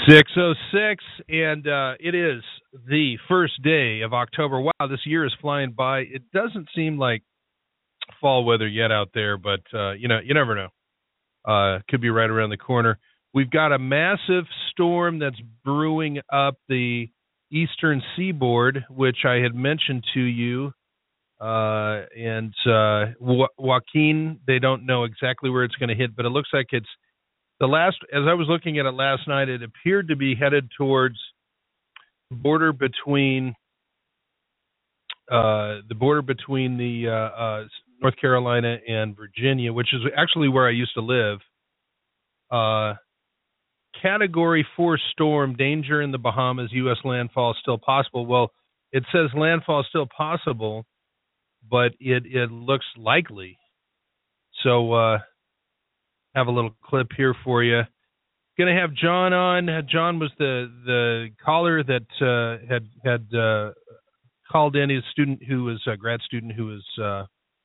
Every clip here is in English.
6:06, and it is the first day of October. Wow, this year is flying by. It doesn't seem like fall weather yet out there, but you never know. Could be right around the corner. We've got a massive storm that's brewing up the eastern seaboard, which I had mentioned to you. And Joaquin, they don't know exactly where it's going to hit, but it looks like it's as I was looking at it last night, it appeared to be headed towards the border between the North Carolina and Virginia, which is actually where I used to live. Category 4 storm, danger in the Bahamas, U.S. landfall still possible. Well, it says landfall still possible, but it looks likely. So have a little clip here for you. Going to have John on. John was the caller that had called in. He's a student who was a grad student who was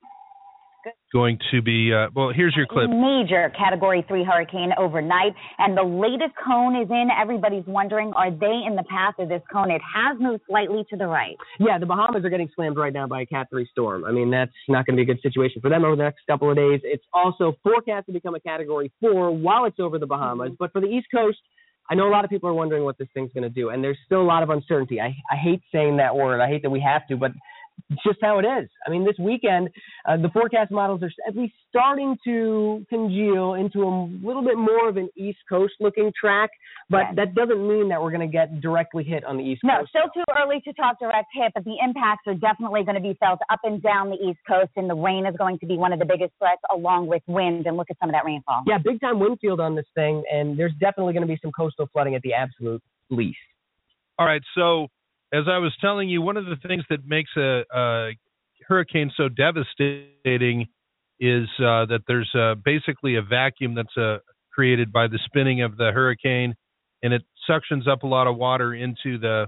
going to be, well, here's your clip. Major Category 3 hurricane overnight, and the latest cone is in. Everybody's wondering, are they in the path of this cone? It has moved slightly to the right. Yeah, the Bahamas are getting slammed right now by a Cat 3 storm. I mean, that's not going to be a good situation for them over the next couple of days. It's also forecast to become a Category 4 while it's over the Bahamas. Mm-hmm. But for the East Coast, I know a lot of people are wondering what this thing's going to do, and there's still a lot of uncertainty. I hate saying that word. I hate that we have to, but it's just how it is. I mean, this weekend, the forecast models are at least starting to congeal into a little bit more of an East Coast-looking track, but that doesn't mean that we're going to get directly hit on the East Coast. No, still too early to talk direct hit, but the impacts are definitely going to be felt up and down the East Coast, and the rain is going to be one of the biggest threats along with wind, and look at some of that rainfall. Yeah, big-time wind field on this thing, and there's definitely going to be some coastal flooding at the absolute least. All right, so as I was telling you, one of the things that makes a hurricane so devastating is that there's basically a vacuum that's created by the spinning of the hurricane, and it suctions up a lot of water into the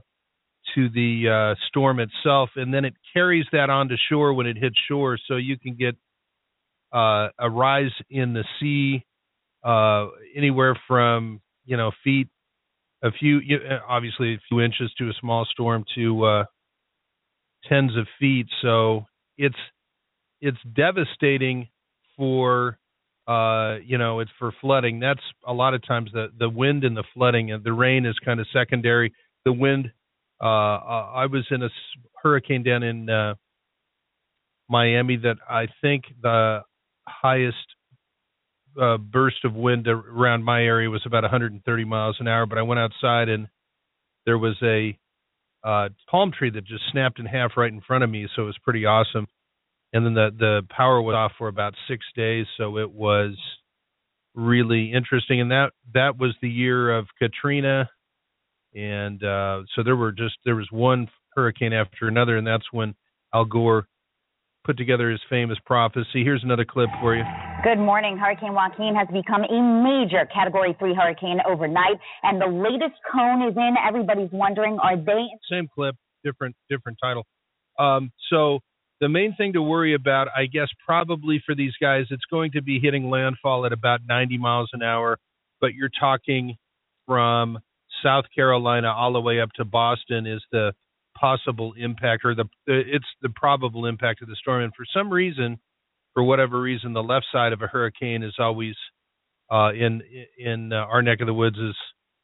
storm itself, and then it carries that onto shore when it hits shore, so you can get a rise in the sea anywhere from feet. Obviously a few inches to a small storm to tens of feet. So it's devastating for it's for flooding. That's a lot of times the wind and the flooding, and the rain is kind of secondary. The wind. I was in a hurricane down in Miami that I think the highest burst of wind around my area was about 130 miles an hour, but I went outside and there was a palm tree that just snapped in half right in front of me, so it was pretty awesome. And then the power was off for about 6 days, so it was really interesting. And that was the year of Katrina, and so there was one hurricane after another, and that's when Al Gore put together his famous prophecy. Here's another clip for you. Good morning. Hurricane Joaquin has become a major Category 3 hurricane overnight, and the latest cone is in. Everybody's wondering, are they... Same clip, different title. So the main thing to worry about, I guess, probably for these guys, it's going to be hitting landfall at about 90 miles an hour, but you're talking from South Carolina all the way up to Boston is the possible impact, or it's the probable impact of the storm. And for some reason, for whatever reason, the left side of a hurricane is always in our neck of the woods is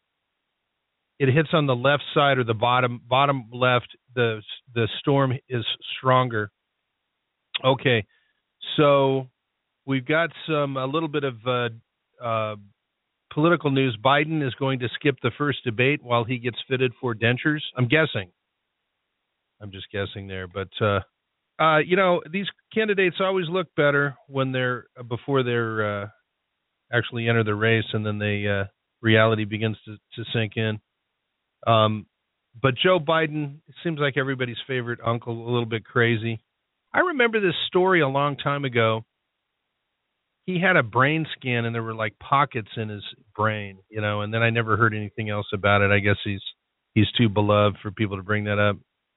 it hits on the left side or the bottom left. The storm is stronger. Okay, so we've got a little bit of political news. Biden is going to skip the first debate while he gets fitted for dentures. I'm just guessing there, but these candidates always look better when before they're actually enter the race, and then reality begins to sink in. But Joe Biden seems like everybody's favorite uncle, a little bit crazy. I remember this story a long time ago. He had a brain scan, and there were like pockets in his brain, and then I never heard anything else about it. I guess he's too beloved for people to bring that up.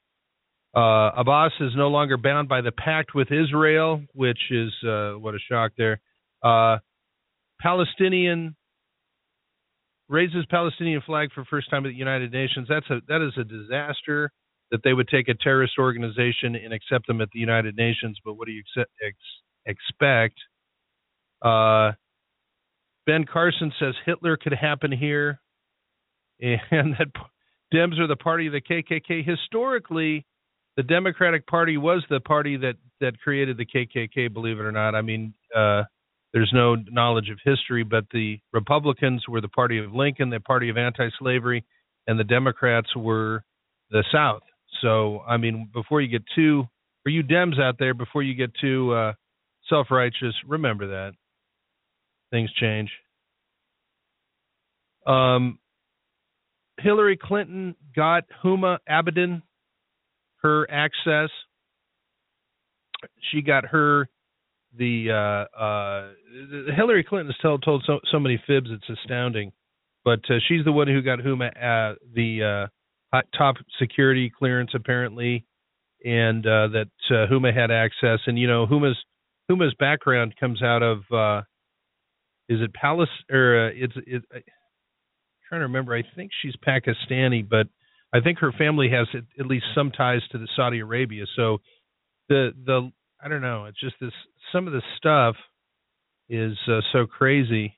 Abbas is no longer bound by the pact with Israel, which is what a shock there. Palestinian raises Palestinian flag for first time at the United Nations. That is a disaster that they would take a terrorist organization and accept them at the United Nations. But what do you expect? Ben Carson says Hitler could happen here, and that Dems are the party of the KKK. Historically, the Democratic Party was the party that created the KKK, believe it or not. I mean, there's no knowledge of history, but the Republicans were the party of Lincoln, the party of anti-slavery, and the Democrats were the South. So, I mean, before you get too, for you Dems out there, before you get too self-righteous, remember that. Things change. Hillary Clinton got Huma Abedin her access. She got her Hillary Clinton has told so many fibs, it's astounding. But she's the one who got Huma the top security clearance apparently, and that Huma had access. And you know, Huma's background comes out of is it Palace or it's trying to remember. I think she's Pakistani, but I think her family has at least some ties to the Saudi Arabia. So the I don't know. It's just this. Some of the stuff is so crazy.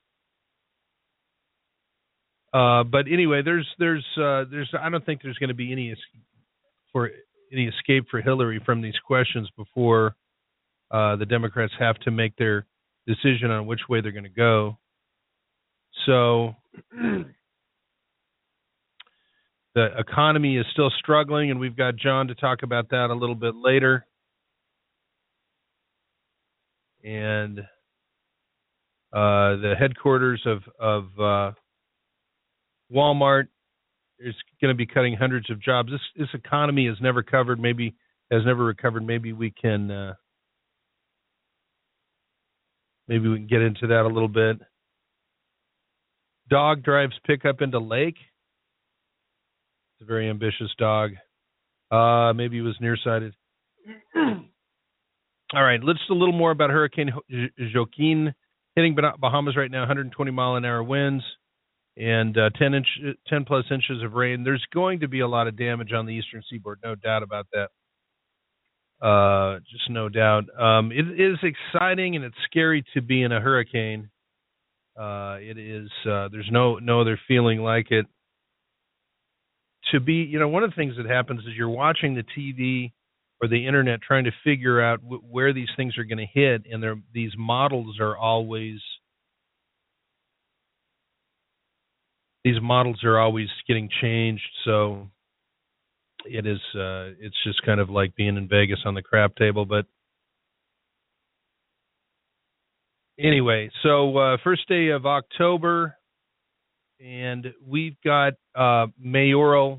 But anyway, there's I don't think there's going to be any escape for Hillary from these questions before the Democrats have to make their decision on which way they're going to go. So the economy is still struggling, and we've got John to talk about that a little bit later. And the headquarters of Walmart is going to be cutting hundreds of jobs. This economy has never recovered. Maybe we can get into that a little bit. Dog drives pickup into lake. It's a very ambitious dog. Maybe he was nearsighted. All right, let's a little more about Hurricane Joaquin hitting Bahamas right now. 120 mile an hour winds and 10 plus inches of rain. There's going to be a lot of damage on the eastern seaboard, no doubt about that. Just no doubt. It is exciting and it's scary to be in a hurricane. It is. There's no other feeling like it. To be, you know, one of the things that happens is you're watching the TV or the internet trying to figure out where these things are going to hit, and these models are always getting changed. So it is. It's just kind of like being in Vegas on the crap table. But anyway, so first day of October, and we've got mayoral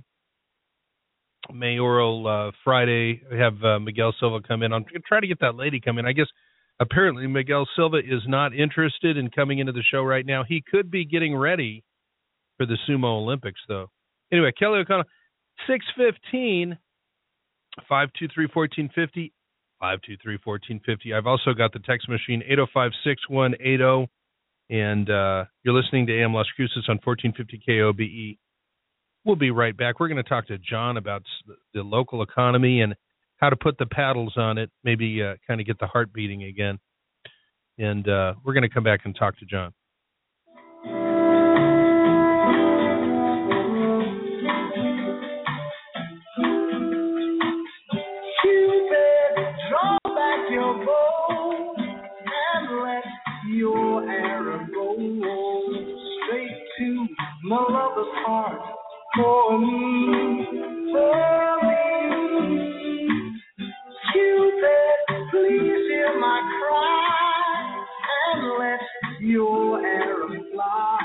Friday. We have Miguel Silva come in. I'm going to try to get that lady come in. I guess apparently Miguel Silva is not interested in coming into the show right now. He could be getting ready for the Sumo Olympics, though. Anyway, Kelly O'Connell, 615 523-1450, 523-1450. I've also got the text machine, 805-6180, and you're listening to AM Las Cruces on 1450 KOBE. We'll be right back. We're going to talk to John about the local economy and how to put the paddles on it, maybe kind of get the heart beating again. And we're going to come back and talk to John. Your arrow go straight to my lover's heart for me. Cupid, please hear my cry and let your arrow fly.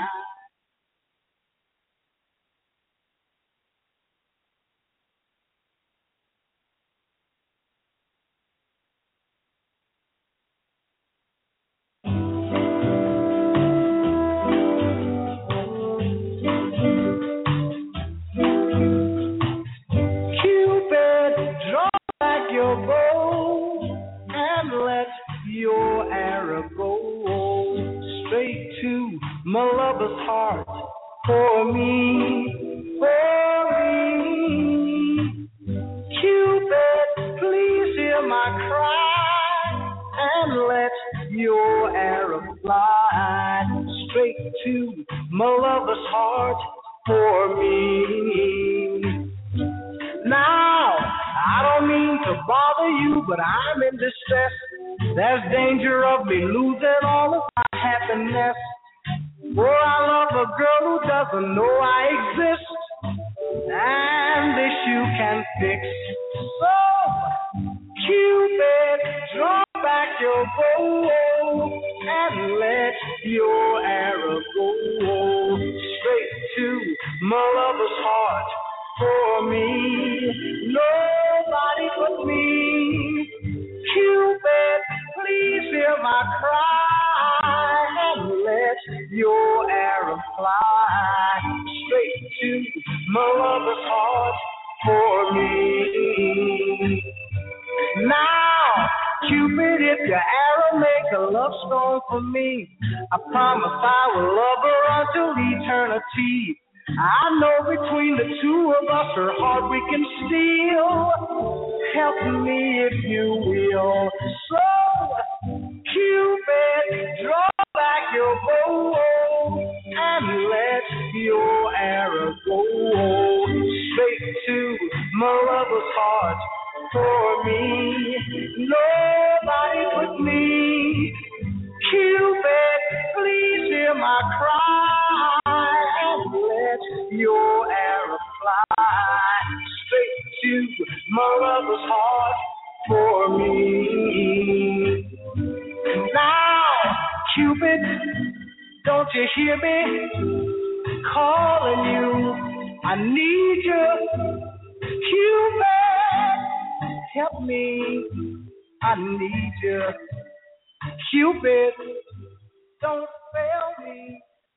for me. Now, I don't mean to bother you, but I'm in distress. There's danger of me losing all of my happiness. For I love a girl who doesn't know I exist, and this you can fix. So, Cupid, draw back your bow and let your arrow go straight to my lover's heart. For me, nobody but me. Cupid, please hear my cry and let your arrow fly straight to my lover's heart. For me. Now, Cupid, if your arrow make a love song for me, I promise I will love her until eternity. I know between the two of us her heart we can steal. Help me if you will. So, Cupid, draw back your bow and let your arrow go straight to my lover's heart. For me, nobody but me. Cupid, please hear my cry and let your arrow fly straight to my lover's heart. For me. Now, Cupid, don't you hear me calling you? I need you, Cupid. Help me, I need you. Cupid, don't fail me.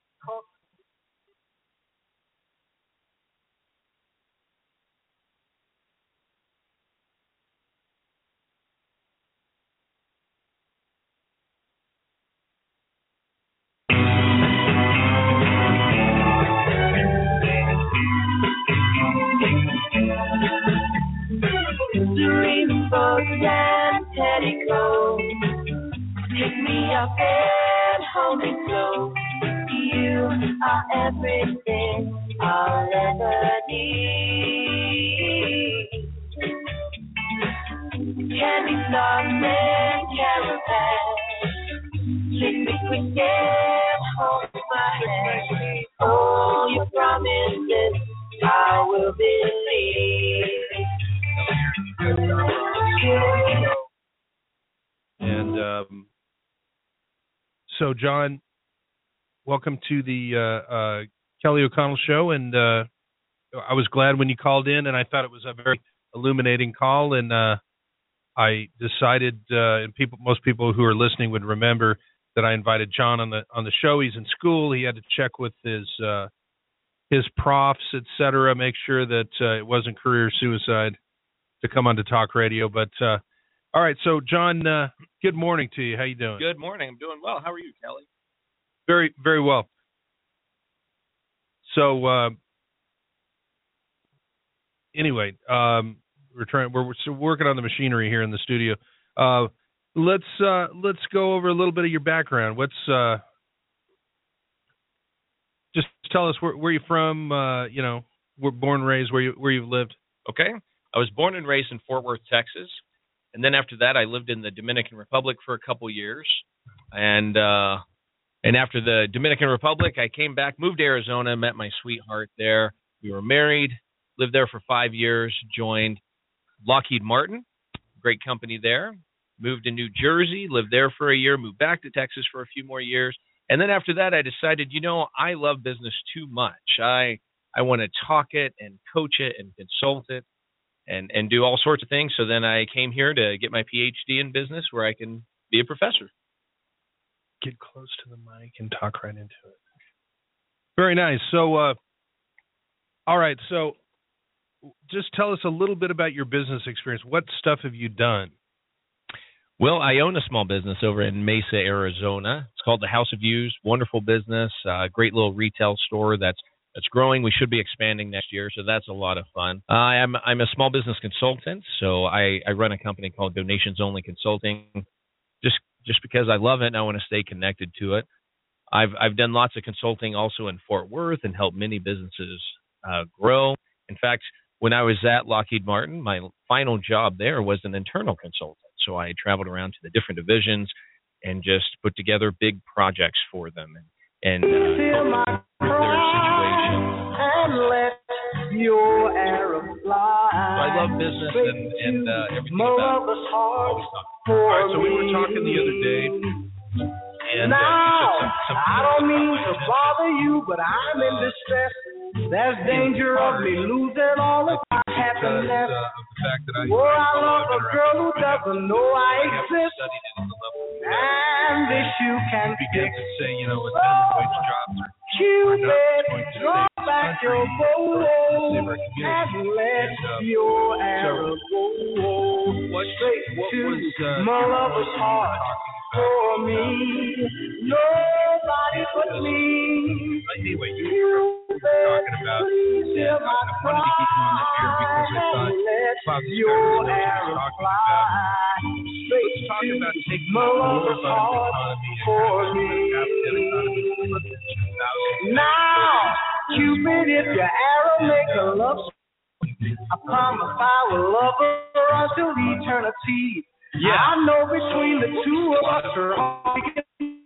Rainbows and petticoats, pick me up and hold me close. You are everything I'll ever need. Candy stars and caravans, lick me quick and hold my hand. Oh, your promises I will believe. And so, John, welcome to the Kelly O'Connell Show. And I was glad when you called in, and I thought it was a very illuminating call. And I decided, and most people who are listening would remember that I invited John on the show. He's in school. He had to check with his profs, etc., make sure that it wasn't career suicide to come on to talk radio. But all right, so John, good morning to you. How you doing? Good morning. I'm doing well. How are you, Kelly? Very, very well. So anyway, we're working on the machinery here in the studio. Let's go over a little bit of your background. What's just tell us where you're from. We're born and raised, where you've lived. Okay. I was born and raised in Fort Worth, Texas, and then after that, I lived in the Dominican Republic for a couple years, and after the Dominican Republic, I came back, moved to Arizona, met my sweetheart there. We were married, lived there for 5 years, joined Lockheed Martin, great company there. Moved to New Jersey, lived there for a year, moved back to Texas for a few more years, and then after that, I decided, I love business too much. I want to talk it and coach it and consult it. And do all sorts of things. So then I came here to get my PhD in business where I can be a professor. Get close to the mic and talk right into it. Very nice. So, all right. So just tell us a little bit about your business experience. What stuff have you done? Well, I own a small business over in Mesa, Arizona. It's called the House of Views. Wonderful business, great little retail store that's growing. We should be expanding next year, so that's a lot of fun. I'm a small business consultant, so I run a company called Donations Only Consulting, just because I love it and I want to stay connected to it. I've done lots of consulting also in Fort Worth and helped many businesses grow. In fact, when I was at Lockheed Martin, my final job there was an internal consultant. So I traveled around to the different divisions and just put together big projects for them and helped them with their situation. And let your arrow fly. So I love business and everything about it. All right, so we were talking the other day, and Now, some I don't mean to bother you, but I'm in distress. There's danger of me losing all of my happiness. of the fact that I love a girl who doesn't know I exist. studied it at the level And this you can begin fix. to say, you know, attendant wage jobs are Cupid, draw back your bow and let your arrow go straight to my lover's heart. For me, nobody but me. Anyway, you were talking about, and I wanted to keep you on that air because I thought, wow, this guy really knows what he's talking about. Let's talk about taking more out of the economy and economy. Now, Cupid, if your arrow make a love, I promise I will love her until eternity. Yeah. I know between the two of us are all we can.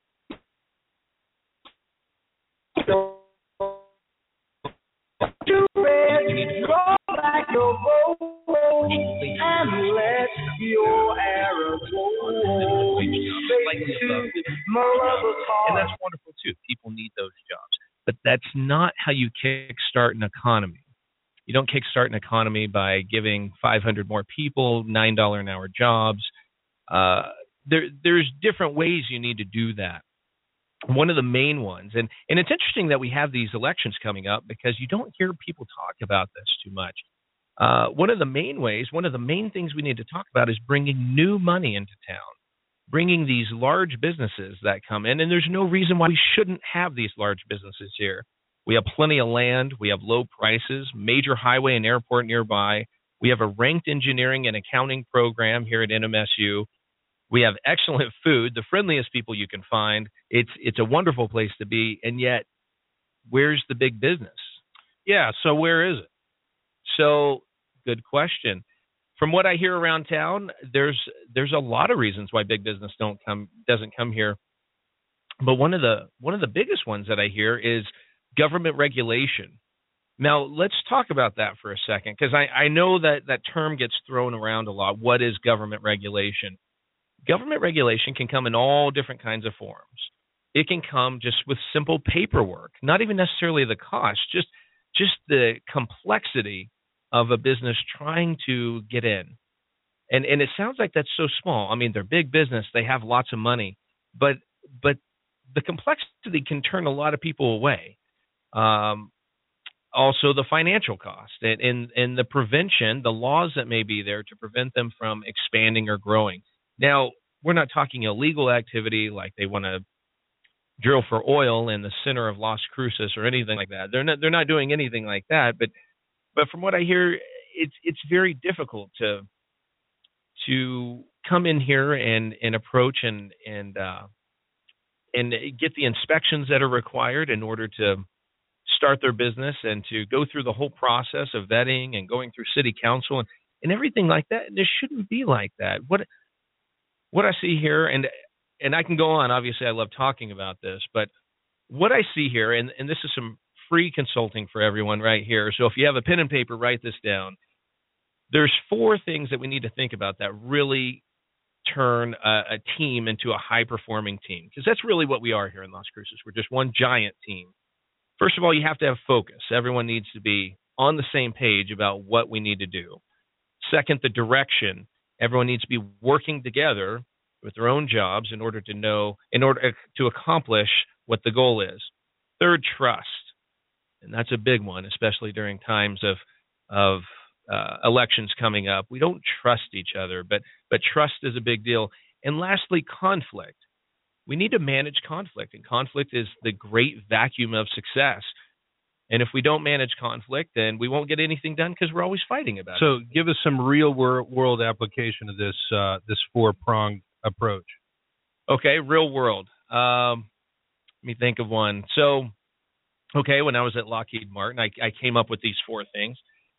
Cupid, draw back your bow and let your arrow go straight to my lover's heart. And that's wonderful too. People need those jobs. But that's not how you kickstart an economy. You don't kickstart an economy by giving 500 more people $9 an hour jobs. There's different ways you need to do that. One of the main ones, and it's interesting that we have these elections coming up because you don't hear people talk about this too much. One of the main things we need to talk about is bringing new money into town, bringing these large businesses that come in, and there's no reason why we shouldn't have these large businesses here. We have plenty of land. We have low prices, major highway and airport nearby. We have a ranked engineering and accounting program here at NMSU. We have excellent food, the friendliest people you can find. It's a wonderful place to be, and yet, where's the big business? Yeah, so where is it? So, good question. From what I hear around town, there's a lot of reasons why big business doesn't come here. But one of the biggest ones that I hear is government regulation. Now, let's talk about that for a second, because I know that term gets thrown around a lot. What is government regulation? Government regulation can come in all different kinds of forms. It can come just with simple paperwork, not even necessarily the cost, just the complexity of a business trying to get in. And it sounds like that's so small. I mean, they're big business, they have lots of money, but the complexity can turn a lot of people away. Also the financial cost and the prevention, the laws that may be there to prevent them from expanding or growing. Now, we're not talking illegal activity like they want to drill for oil in the center of Las Cruces or anything like that. They're not doing anything like that, but from what I hear, it's very difficult to come in here and approach and get the inspections that are required in order to start their business and to go through the whole process of vetting and going through city council and everything like that. This shouldn't be like that. What I see here, and I can go on, obviously I love talking about this, but what I see here, and this is some free consulting for everyone right here, so if you have a pen and paper, write this down. There's 4 things that we need to think about that really turn a team into a high-performing team, because that's really what we are here in Las Cruces. We're just one giant team. First of all, you have to have focus. Everyone needs to be on the same page about what we need to do. Second, the direction. Everyone needs to be working together with their own jobs in order to accomplish what the goal is. Third, trust. And that's a big one, especially during times of elections coming up. We don't trust each other, but trust is a big deal. And lastly, conflict. We need to manage conflict, and conflict is the great vacuum of success. And if we don't manage conflict, then we won't get anything done because we're always fighting about it. So give us some real world application of this 4-pronged approach. Okay, real world. Let me think of one. So, okay, when I was at Lockheed Martin, I came up with these 4 things.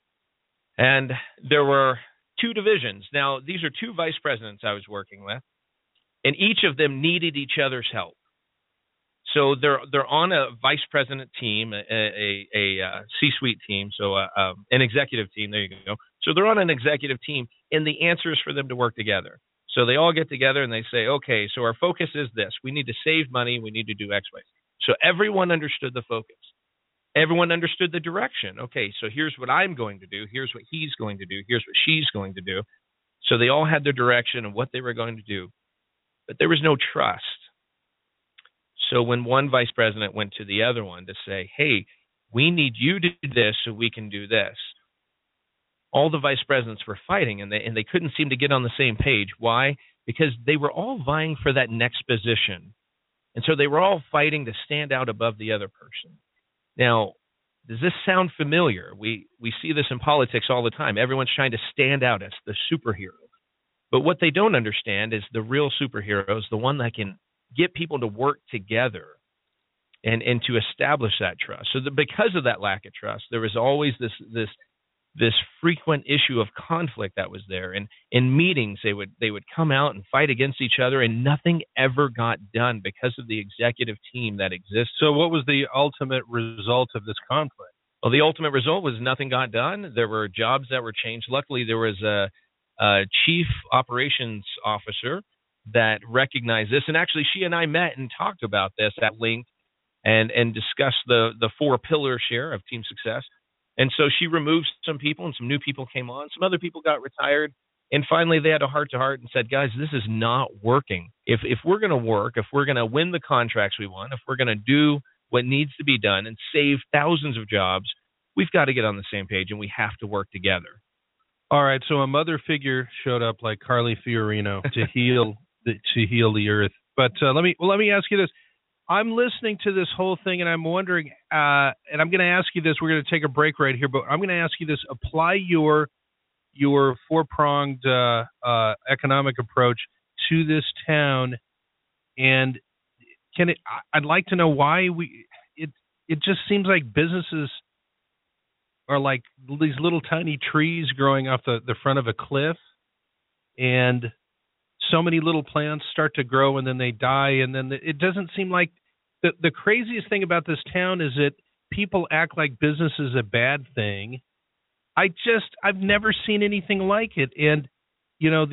And there were 2 divisions. Now, these are 2 vice presidents I was working with, and each of them needed each other's help. So they're on a vice president team, a C-suite team, so an executive team. There you go. So they're on an executive team, and the answer is for them to work together. So they all get together and they say, okay, so our focus is this. We need to save money. We need to do X, Y. So everyone understood the focus. Everyone understood the direction. Okay, so here's what I'm going to do. Here's what he's going to do. Here's what she's going to do. So they all had their direction and what they were going to do. But there was no trust. So when one vice president went to the other one to say, hey, we need you to do this so we can do this, all the vice presidents were fighting, and they couldn't seem to get on the same page. Why? Because they were all vying for that next position. And so they were all fighting to stand out above the other person. Now, does this sound familiar? We see this in politics all the time. Everyone's trying to stand out as the superhero. But what they don't understand is the real superhero is the one that can get people to work together and to establish that trust. So because of that lack of trust, there was always this frequent issue of conflict that was there. And in meetings, they would come out and fight against each other, and nothing ever got done because of the executive team that exists. So what was the ultimate result of this conflict? Well, the ultimate result was nothing got done. There were jobs that were changed. Luckily, there was a chief operations officer that recognized this. And actually, she and I met and talked about this at length and discussed the 4 pillars here of team success. And so she removed some people and some new people came on. Some other people got retired. And finally, they had a heart-to-heart and said, guys, this is not working. If we're going to work, if we're going to win the contracts we want, if we're going to do what needs to be done and save thousands of jobs, we've got to get on the same page, and we have to work together. All right, so a mother figure showed up like Carly Fiorino to heal the earth. But let me ask you this. I'm listening to this whole thing, and I'm wondering, and I'm going to ask you this. We're going to take a break right here, but I'm going to ask you this. Apply your 4-pronged economic approach to this town, and I'd like to know why it just seems like businesses are like these little tiny trees growing off the front of a cliff, and so many little plants start to grow and then they die, and then it doesn't seem like the craziest thing about this town is that people act like business is a bad thing. I've never seen anything like it, and you know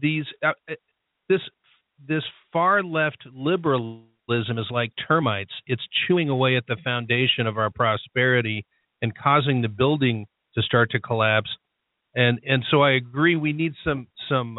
this far left liberalism is like termites. It's chewing away at the foundation of our prosperity and causing the building to start to collapse. And so I agree we need some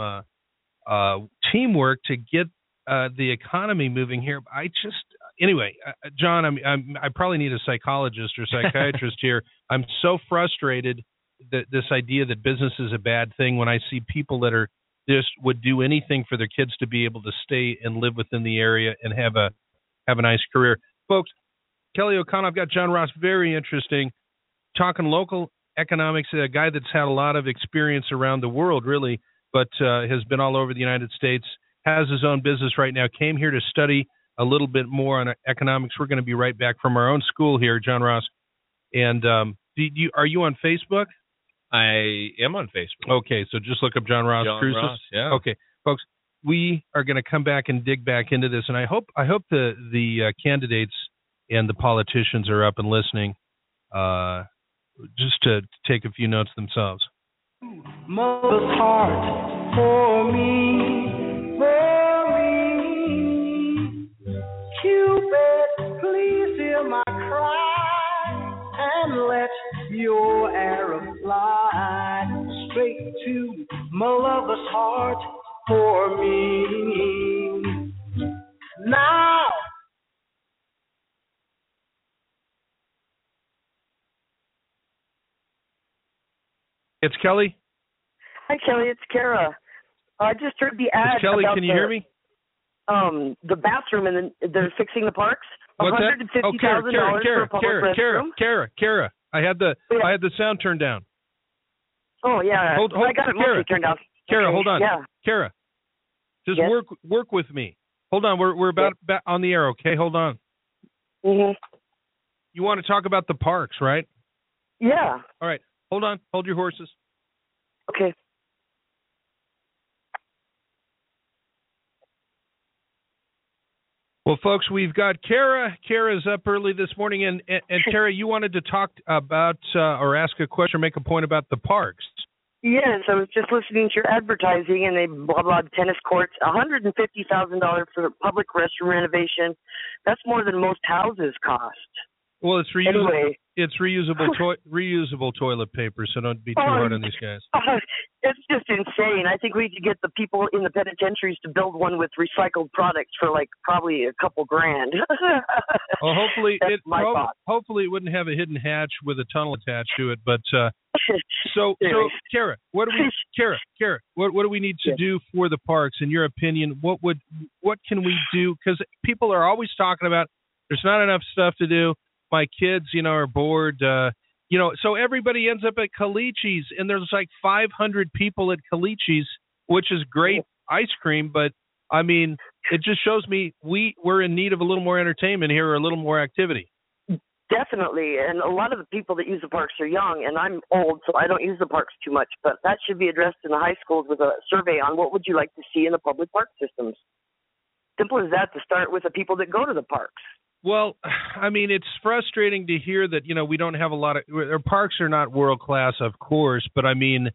teamwork to get the economy moving here. Anyway, John, I probably need a psychologist or psychiatrist here. I'm so frustrated that this idea that business is a bad thing when I see people that are just would do anything for their kids to be able to stay and live within the area and have a nice career. Folks, Kelly O'Connell, I've got John Ross, very interesting, talking local economics, a guy that's had a lot of experience around the world, really, but has been all over the United States, has his own business right now, came here to study a little bit more on economics. We're going to be right back from our own school here, John Ross. And are you on Facebook? I am on Facebook. Okay, so just look up John Ross Cruces. Ross, yeah. Okay, folks, we are going to come back and dig back into this, and I hope the candidates and the politicians are up and listening, just to take a few notes themselves. Mother's heart for me. Cupid, please hear my cry and let your arrow fly straight to my lover's heart for me. Now, it's Kelly. Hi, Kelly. It's Kara. I just heard the ad. It's Kelly, about can you hear me? The bathroom, and they're fixing the parks. What's that? $150,000 for a public restroom. Kara. I had the sound turned down. Oh yeah. Hold, I got it mostly turned down. Kara, okay. hold on. Yeah. Kara, just yes? work with me. Hold on. We're about on the air. Okay, hold on. Mhm. You want to talk about the parks, right? Yeah. All right. Hold on. Hold your horses. Okay. Well, folks, we've got Kara. Kara's up early this morning, and Kara, you wanted to talk about or ask a question or make a point about the parks. Yes, I was just listening to your advertising, and they blah blah tennis courts, $150,000 for public restroom renovation. That's more than most houses cost. Well, it's reusable. Anyway. It's reusable toilet paper, so don't be too hard on these guys. It's just insane. I think we need to get the people in the penitentiaries to build one with recycled products for like probably a couple grand. Well, hopefully thought. it wouldn't have a hidden hatch with a tunnel attached to it. But so Kara, what do we need to do for the parks? In your opinion, what can we do? Because people are always talking about there's not enough stuff to do. My kids, are bored. So everybody ends up at Calici's, and there's like 500 people at Calici's, which is great ice cream. But I mean, it just shows me we're in need of a little more entertainment here, or a little more activity. Definitely, and a lot of the people that use the parks are young, and I'm old, so I don't use the parks too much. But that should be addressed in the high schools with a survey on what would you like to see in the public park systems. Simple as that, to start with the people that go to the parks. Well, I mean, it's frustrating to hear that, we don't have a lot of – our parks are not world-class, of course, but, I mean,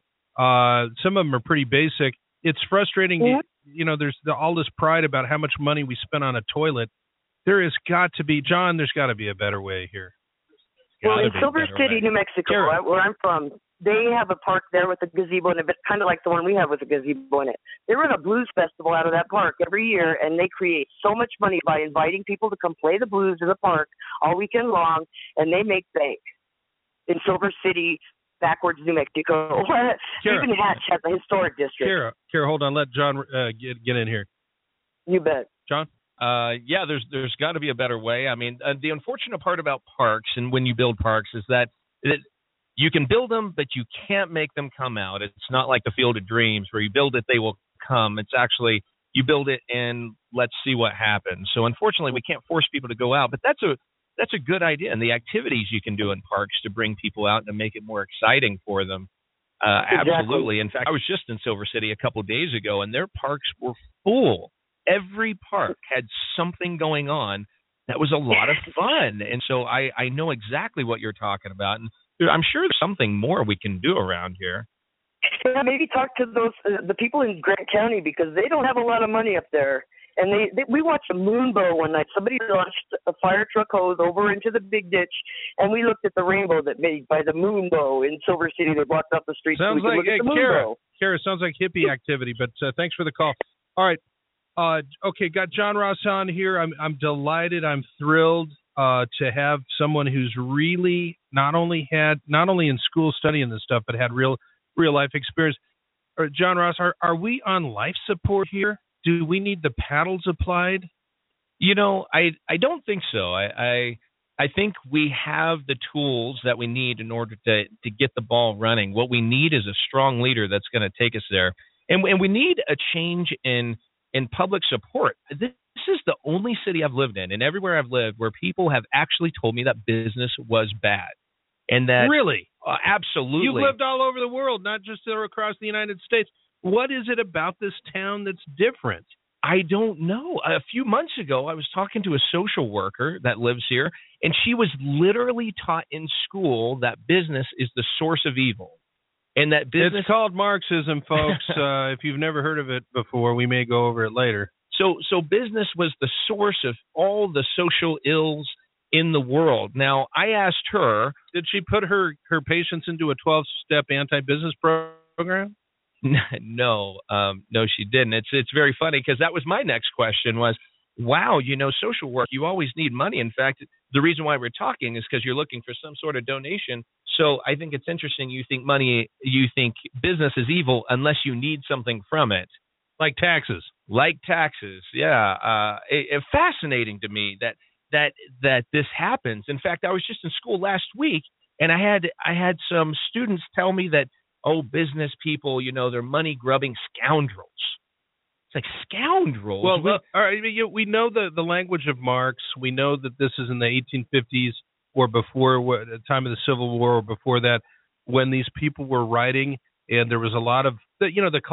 some of them are pretty basic. It's frustrating, there's all this pride about how much money we spend on a toilet. There has got to be – John, there's got to be a better way here. Well, in Silver City, New Mexico, where I'm from, they have a park there with a gazebo in it, but kind of like the one we have with a gazebo in it. They run a blues festival out of that park every year, and they create so much money by inviting people to come play the blues in the park all weekend long, and they make bank. In Silver City, backwards New Mexico. Even Hatch has a historic district. Kara, hold on. Let John get in here. You bet. John? Yeah, there's got to be a better way. I mean, the unfortunate part about parks and when you build parks is that you can build them, but you can't make them come out. It's not like the Field of Dreams where you build it, they will come. It's actually you build it and let's see what happens. So unfortunately, we can't force people to go out, but that's a good idea. And the activities you can do in parks to bring people out and to make it more exciting for them. Exactly. Absolutely. In fact, I was just in Silver City a couple of days ago, and their parks were full. Every park had something going on that was a lot of fun. And so I know exactly what you're talking about. And I'm sure there's something more we can do around here. Yeah, maybe talk to the people in Grant County, because they don't have a lot of money up there. And we watched a moonbow one night. Somebody launched a fire truck hose over into the big ditch, and we looked at the rainbow that made by the moonbow in Silver City. They blocked up the street. Sounds so we like could look at the moonbow. Kara, sounds like hippie activity. But thanks for the call. All right. Okay, got John Ross on here. I'm delighted. I'm thrilled to have someone who's really not only in school studying this stuff, but had real life experience. John Ross, are we on life support here? Do we need the paddles applied? I don't think so. I think we have the tools that we need in order to get the ball running. What we need is a strong leader that's going to take us there, and we need a change in public support. This is the only city I've lived in, and everywhere I've lived, where people have actually told me that business was bad. And that really, absolutely, you've lived all over the world, not just across the United States. What is it about this town that's different? I don't know. A few months ago, I was talking to a social worker that lives here, and she was literally taught in school that business is the source of evil. And that business, it's called Marxism, folks. If you've never heard of it before, we may go over it later. So business was the source of all the social ills in the world. Now, I asked her, did she put her patients into a 12-step anti-business program? No, she didn't. It's very funny, because that was my next question was, wow, social work, you always need money. In fact, the reason why we're talking is because you're looking for some sort of donation. So I think it's interesting. You think business is evil unless you need something from it. Like taxes. Yeah. It's fascinating to me that this happens. In fact, I was just in school last week, and I had some students tell me that, business people, they're money-grubbing scoundrels. like scoundrels. Well, all right. We know the language of Marx. We know that this is in the 1850s or before, the time of the Civil War, or before that, when these people were writing, and there was a lot of the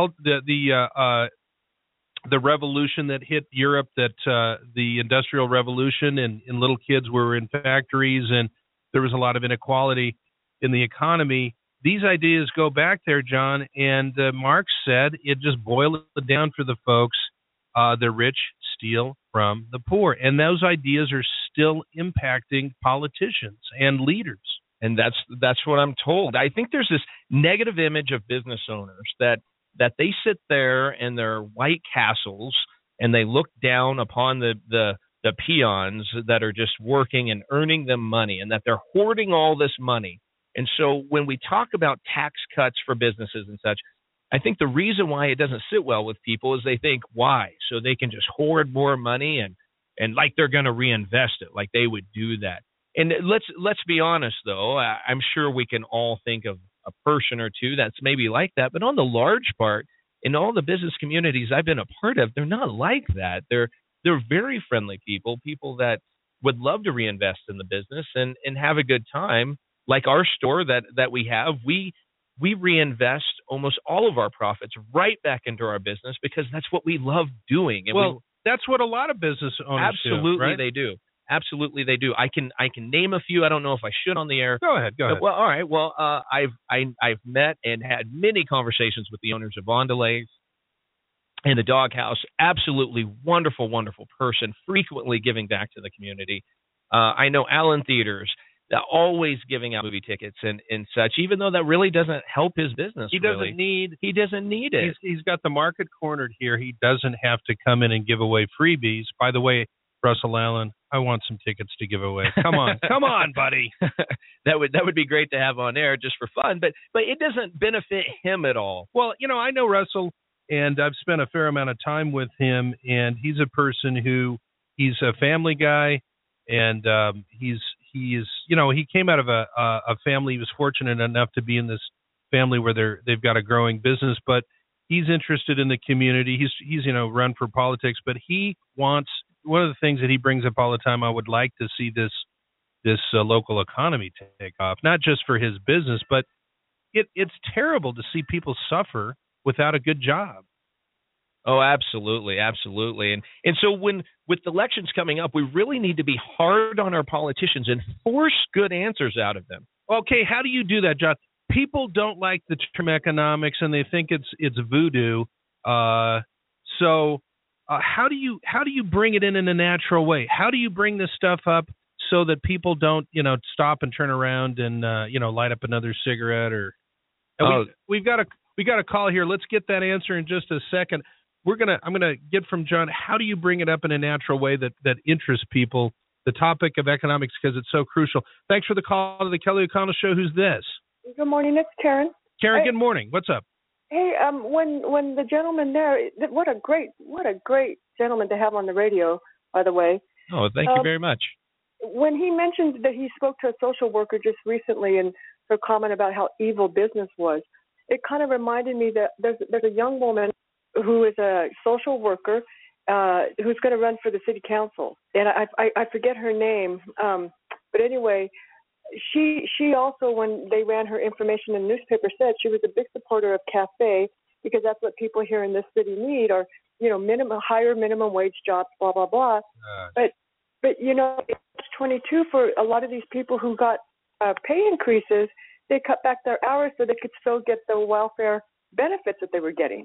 revolution that hit Europe, that the Industrial Revolution, and little kids were in factories, and there was a lot of inequality in the economy. These ideas go back there, John, and Marx said it just boiled it down for the folks. The rich steal from the poor, and those ideas are still impacting politicians and leaders. And that's what I'm told. I think there's this negative image of business owners that they sit there in their white castles and they look down upon the peons that are just working and earning them money, and that they're hoarding all this money. And so when we talk about tax cuts for businesses and such, I think the reason why it doesn't sit well with people is they think, why? So they can just hoard more money and like they're going to reinvest it, like they would do that. And let's be honest, though. I'm sure we can all think of a person or two that's maybe like that. But on the large part, in all the business communities I've been a part of, they're not like that. They're very friendly people that would love to reinvest in the business and have a good time. Like our store that we have, we reinvest almost all of our profits right back into our business because that's what we love doing. And that's what a lot of business owners absolutely do, right? They do. Absolutely, they do. I can name a few. I don't know if I should on the air. Go ahead. Well, all right. Well, I've met and had many conversations with the owners of Vondelez and the Doghouse. Absolutely wonderful, wonderful person. Frequently giving back to the community. I know Allen Theaters. Always giving out movie tickets and such, even though that really doesn't help his business. He doesn't need it. He's got the market cornered here. He doesn't have to come in and give away freebies. By the way, Russell Allen, I want some tickets to give away. Come on, buddy. That would be great to have on air just for fun, but it doesn't benefit him at all. Well, I know Russell, and I've spent a fair amount of time with him, and he's a person he's a family guy, and he came out of a family. He was fortunate enough to be in this family where they've got a growing business, but he's interested in the community. He's run for politics, but he wants, one of the things that he brings up all the time, I would like to see this local economy take off, not just for his business, but it's terrible to see people suffer without a good job. Oh, absolutely, absolutely. And so with elections coming up, we really need to be hard on our politicians and force good answers out of them. Okay, how do you do that, John? People don't like the term economics, and they think it's voodoo. So how do you bring it in a natural way? How do you bring this stuff up so that people don't stop and turn around and light up another cigarette? We've got a call here. Let's get that answer in just a second. I'm gonna get from John. How do you bring it up in a natural way that interests people? The topic of economics, because it's so crucial. Thanks for the call to the Kelly O'Connell Show. Who's this? Good morning. It's Karen. Karen, good morning. What's up? Hey, when the gentleman there, what a great gentleman to have on the radio, by the way. Oh, thank you very much. When he mentioned that he spoke to a social worker just recently and her comment about how evil business was, it kind of reminded me that there's a young woman who is a social worker who's going to run for the city council, and I forget her name, but anyway, she also, when they ran her information in the newspaper, said she was a big supporter of cafe because that's what people here in this city need, or higher minimum wage jobs, blah blah blah. But it's 22 for a lot of these people who got pay increases. They cut back their hours so they could still get the welfare benefits that they were getting.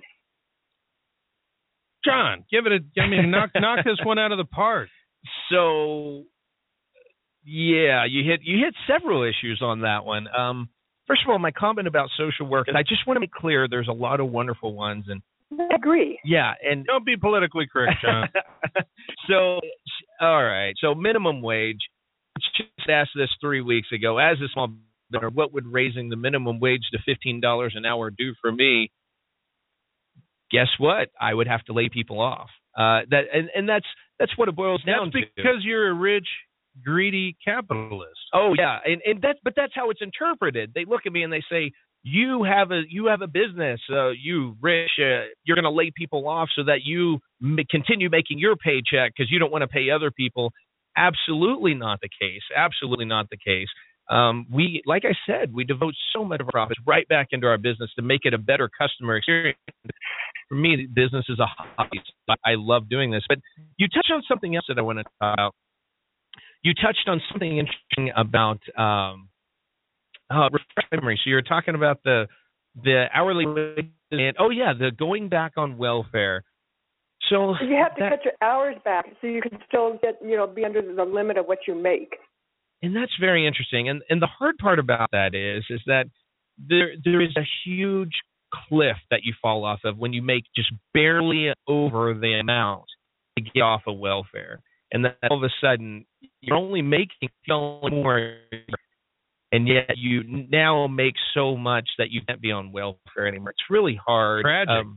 John, knock this one out of the park. So, yeah, you hit several issues on that one. First of all, my comment about social work, and I just want to make clear there's a lot of wonderful ones. And I agree. Yeah, and don't be politically correct, John. So, all right. So, minimum wage. Just asked this 3 weeks ago. As a small business, what would raising the minimum wage to $15 an hour do for me? Guess what? I would have to lay people off. That's what it boils down to. That's because you're a rich, greedy capitalist. Oh yeah, but that's how it's interpreted. They look at me and they say, you have a business, you rich, you're going to lay people off so that you continue making your paycheck because you don't want to pay other people. Absolutely not the case. Absolutely not the case. We, like I said, we devote so much of our profits right back into our business to make it a better customer experience. For me, business is a hobby. I love doing this. But you touched on something else that I want to talk about. You touched on something interesting about refresh memory. So you're talking about the hourly wage and the going back on welfare. So you have to cut your hours back so you can still get be under the limit of what you make. And that's very interesting. And the hard part about that is that there is a huge cliff that you fall off of when you make just barely over the amount to get off of welfare. And then all of a sudden you're only making more, and yet you now make so much that you can't be on welfare anymore. It's really hard. Tragic.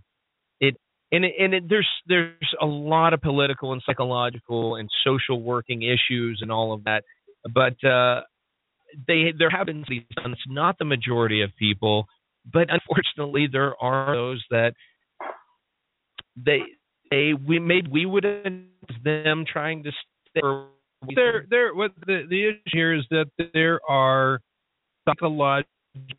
There's a lot of political and psychological and social working issues and all of that. But there have been these. It's not the majority of people, but unfortunately, there are those that we would them trying to stay. What the issue here is that there are psychological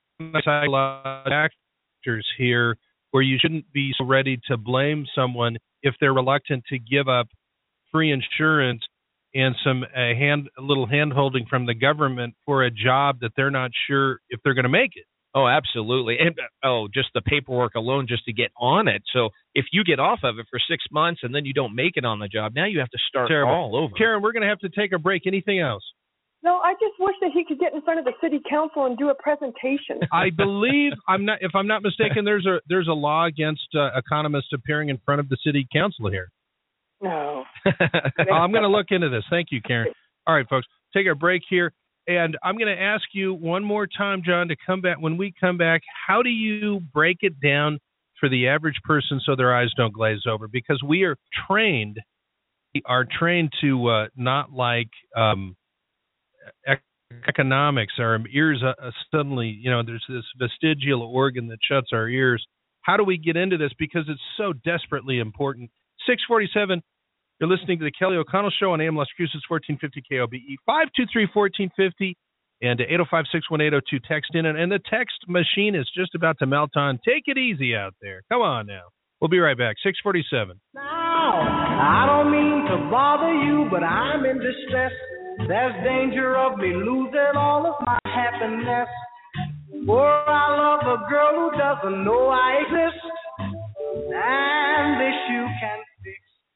factors here where you shouldn't be so ready to blame someone if they're reluctant to give up free insurance and some little hand-holding from the government for a job that they're not sure if they're going to make it. Oh, absolutely. And just the paperwork alone just to get on it. So if you get off of it for 6 months and then you don't make it on the job, now you have to start all over. Karen, we're going to have to take a break. Anything else? No, I just wish that he could get in front of the city council and do a presentation. I believe if I'm not mistaken, there's a law against economists appearing in front of the city council here. No. I'm going to look into this. Thank you, Karen. All right, folks, take a break here. And I'm going to ask you one more time, John, to come back. When we come back, how do you break it down for the average person so their eyes don't glaze over? Because we are trained to not like economics. Our ears suddenly, there's this vestigial organ that shuts our ears. How do we get into this? Because it's so desperately important. 647, you're listening to the Kelly O'Connell Show on AM Las Cruces, 1450 KOBE, 523-1450, and 805-618-02 text in. And the text machine is just about to melt on. Take it easy out there. Come on now. We'll be right back. 647. Now, I don't mean to bother you, but I'm in distress. There's danger of me losing all of my happiness. For I love a girl who doesn't know I exist. And this you can fix.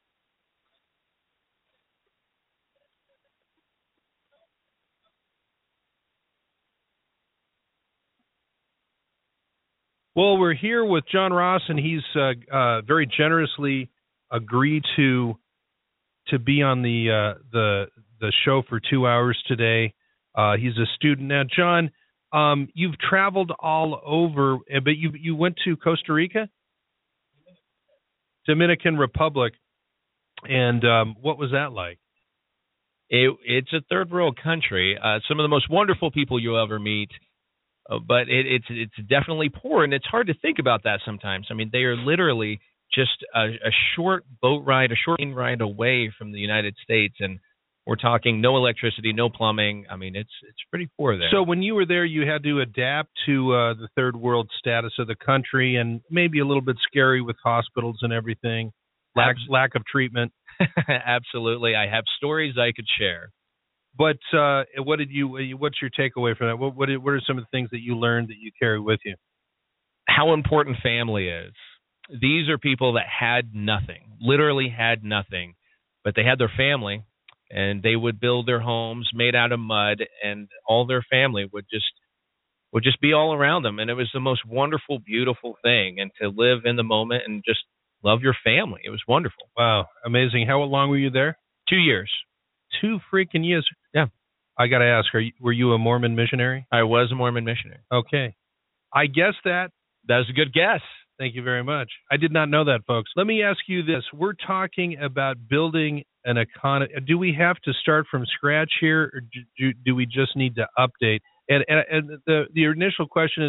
Well, we're here with John Ross, and he's very generously agreed to be on the show for 2 hours today. He's a student now. John, you've traveled all over, but you went to Costa Rica? Dominican Republic. And what was that like? It's a third world country. Some of the most wonderful people you'll ever meet, but it's definitely poor, and it's hard to think about that sometimes. I mean, they are literally just a short boat ride, a short plane ride away from the United States, and we're talking no electricity, no plumbing. I mean, it's pretty poor there. So when you were there, you had to adapt to the third world status of the country, and maybe a little bit scary with hospitals and everything, lack of treatment. Absolutely. I have stories I could share. But what's your takeaway from that? What are some of the things that you learned that you carry with you? How important family is. These are people that had nothing, literally had nothing, but they had their family, and they would build their homes made out of mud, and all their family would just be all around them. And it was the most wonderful, beautiful thing. And to live in the moment and just love your family. It was wonderful. Wow. Amazing. How long were you there? 2 years. 2 freaking years. Yeah. I got to ask, were you a Mormon missionary? I was a Mormon missionary. Okay. I guess that was a good guess. Thank you very much. I did not know that, folks. Let me ask you this. We're talking about building an economy. Do we have to start from scratch here, or do we just need to update? And the initial question is,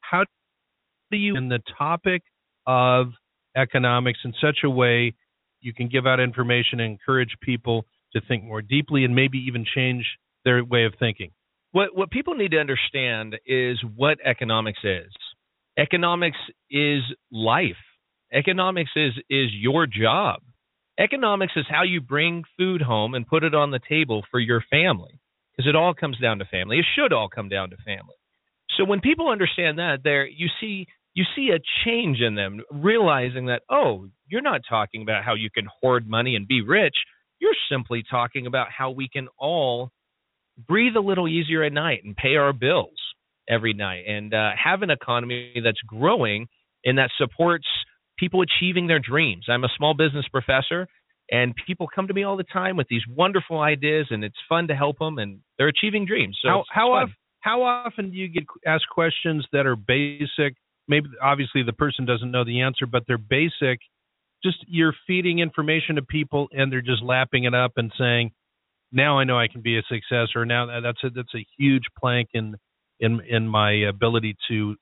how do you, in the topic of economics in such a way you can give out information and encourage people to think more deeply and maybe even change their way of thinking? What people need to understand is what economics is. Economics is life. Economics is your job. Economics is how you bring food home and put it on the table for your family, because it all comes down to family. It should all come down to family. So when people understand that, you see a change in them, realizing that, oh, you're not talking about how you can hoard money and be rich. You're simply talking about how we can all breathe a little easier at night and pay our bills every night and have an economy that's growing and that supports people achieving their dreams. I'm a small business professor, and people come to me all the time with these wonderful ideas, and it's fun to help them, and they're achieving dreams. So how often do you get asked questions that are basic? Maybe obviously the person doesn't know the answer, but they're basic. Just you're feeding information to people, and they're just lapping it up and saying, "Now I know I can be a success," or "Now that's a huge plank in my ability to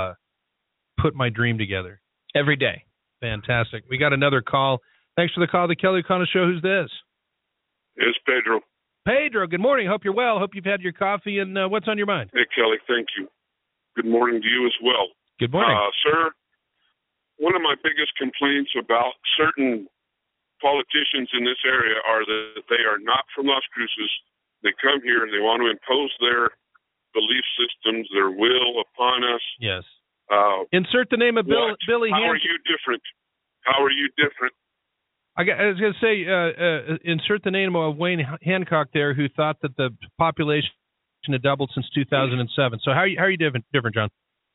put my dream together." Every day. Fantastic. We got another call. Thanks for the call, The Kelly O'Connell Show. Who's this? It's Pedro. Pedro, good morning. Hope you're well. Hope you've had your coffee. And what's on your mind? Hey, Kelly, thank you. Good morning to you as well. Good morning. Sir, one of my biggest complaints about certain politicians in this area are that they are not from Las Cruces. They come here and they want to impose their belief systems, their will upon us. Yes. Insert the name of Billy Hancock. How are you different? How are you different? I was going to say, insert the name of Wayne Hancock there, who thought that the population had doubled since 2007. So how are you different, John?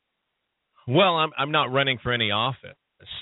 Well, I'm not running for any office.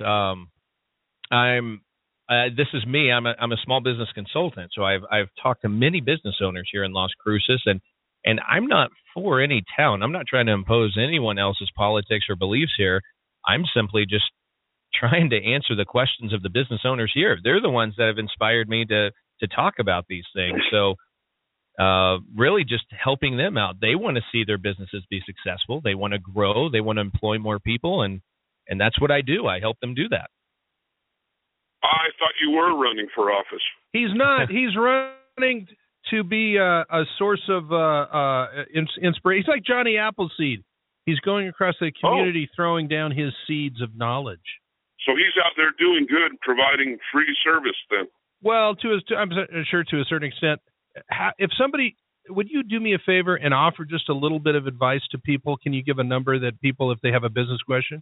This is me. I'm a small business consultant, so I've talked to many business owners here in Las Cruces, and I'm not for any town. I'm not trying to impose anyone else's politics or beliefs here. I'm simply just trying to answer the questions of the business owners here. They're the ones that have inspired me to talk about these things. So really just helping them out. They want to see their businesses be successful. They want to grow. They want to employ more people, and that's what I do. I help them do that. I thought you were running for office. He's not. He's running to be a source of inspiration. He's like Johnny Appleseed. He's going across the community throwing down his seeds of knowledge. So he's out there doing good, providing free service then. Well, I'm sure to a certain extent. If somebody, would you do me a favor and offer just a little bit of advice to people? Can you give a number that people, if they have a business question?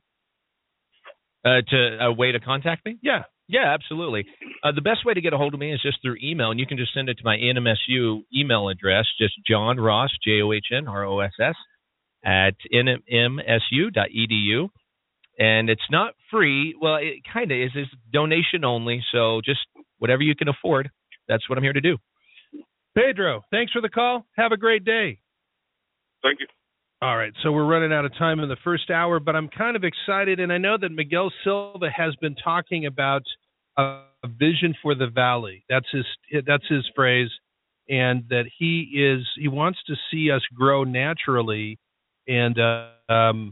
To a way to contact me? Yeah. Yeah, absolutely. The best way to get a hold of me is just through email, and you can just send it to my NMSU email address, just John Ross, JOHNROSS, at nmsu.edu. And it's not free. Well, it kind of is. It's donation only, so just whatever you can afford. That's what I'm here to do. Pedro, thanks for the call. Have a great day. Thank you. All right, so we're running out of time in the first hour, but I'm kind of excited, and I know that Miguel Silva has been talking about a vision for the valley. That's his phrase, and that he wants to see us grow naturally, and I'm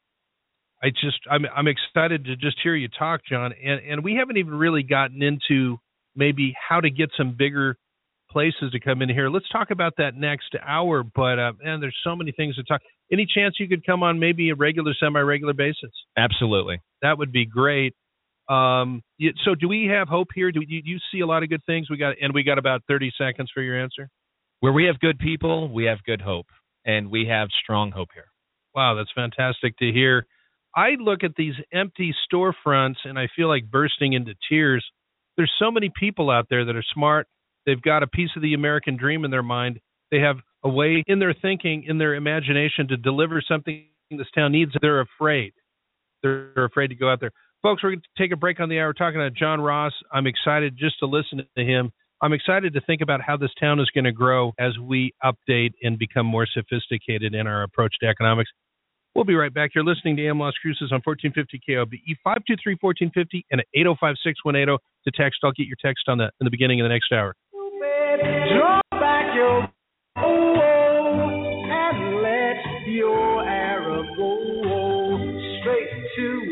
excited to just hear you talk, John, and we haven't even really gotten into maybe how to get some bigger places to come in here. Let's talk about that next hour, but man, there's so many things to talk. Any chance you could come on maybe a regular, semi-regular basis? Absolutely. That would be great. So do we have hope here? Do you see a lot of good things? We got about 30 seconds for your answer. Where we have good people, we have good hope, and we have strong hope here. Wow, that's fantastic to hear. I look at these empty storefronts and I feel like bursting into tears. There's so many people out there that are smart. They've got a piece of the American dream in their mind. They have a way in their thinking, in their imagination to deliver something this town needs. They're afraid. They're afraid to go out there. Folks, we're going to take a break on the hour talking to John Ross. I'm excited just to listen to him. I'm excited to think about how this town is going to grow as we update and become more sophisticated in our approach to economics. We'll be right back. You're listening to AM Las Cruces on 1450 KOBE, 523-1450, and at 805-6180 to text. I'll get your text in the beginning of the next hour. Draw back your and let your arrow go.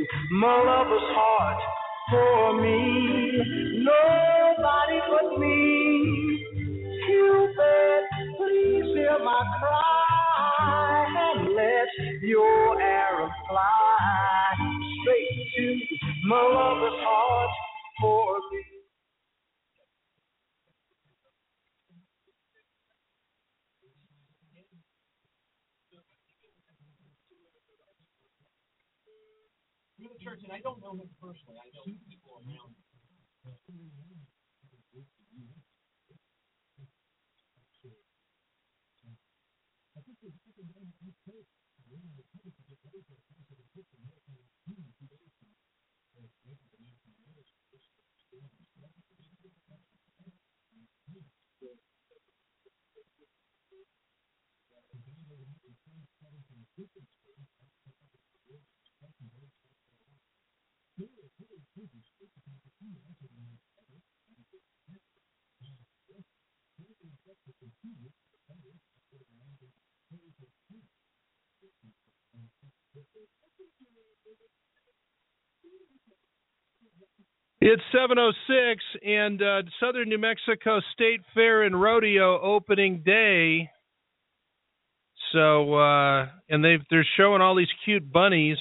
my lover's heart for me. Nobody but me. Cupid, please hear my cry and let your arrow fly straight to my lover's heart for me. Church, and I don't know him personally. I know people around him. It's 7:06, and Southern New Mexico State Fair and Rodeo opening day. So, and they're showing all these cute bunnies.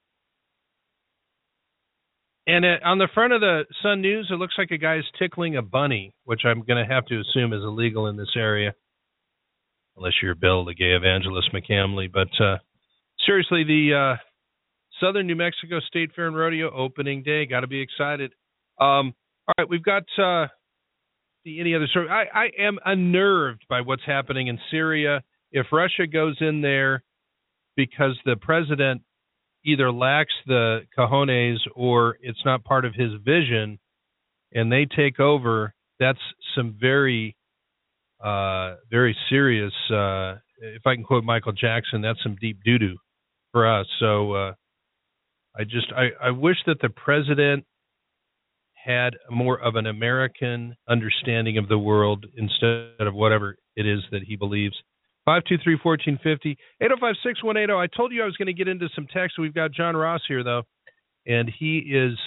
And on the front of the Sun News, it looks like a guy's tickling a bunny, which I'm going to have to assume is illegal in this area, unless you're Bill, the gay evangelist McCamley. But seriously, the Southern New Mexico State Fair and Rodeo opening day. Got to be excited. All right, we've got any other story. I am unnerved by what's happening in Syria. If Russia goes in there because the president either lacks the cojones or it's not part of his vision and they take over, that's some very, very serious, if I can quote Michael Jackson, that's some deep doo-doo for us. So I wish that the president had more of an American understanding of the world instead of whatever it is that he believes. 523-1450, 805-6180. I told you I was going to get into some text. We've got John Ross here, though, and he is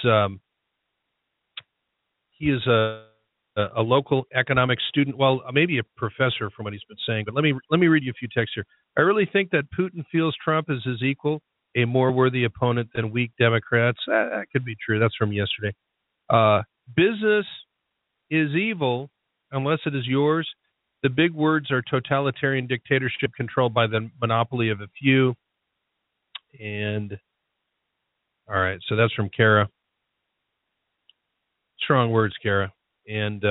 a local economics student. Well, maybe a professor from what he's been saying. But let me read you a few texts here. I really think that Putin feels Trump is his equal, a more worthy opponent than weak Democrats. That could be true. That's from yesterday. Business is evil unless it is yours. The big words are totalitarian dictatorship controlled by the monopoly of a few. And all right, so that's from Kara. Strong words, Kara. And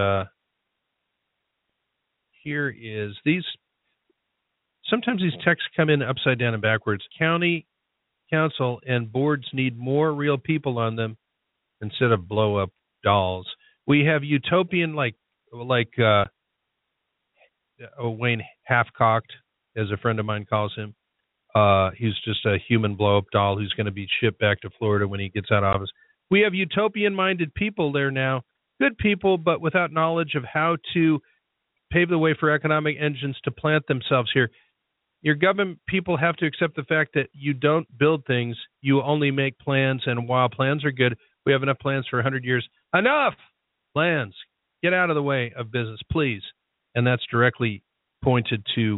here is these. Sometimes these texts come in upside down and backwards. County council and boards need more real people on them instead of blow up dolls. We have utopian like Wayne Half-Cocked, as a friend of mine calls him. He's just a human blow-up doll who's going to be shipped back to Florida when he gets out of office. We have utopian-minded people there now, good people, but without knowledge of how to pave the way for economic engines to plant themselves here. Your government people have to accept the fact that you don't build things, you only make plans, and while plans are good, we have enough plans for 100 years. Enough plans. Get out of the way of business, please. And that's directly pointed to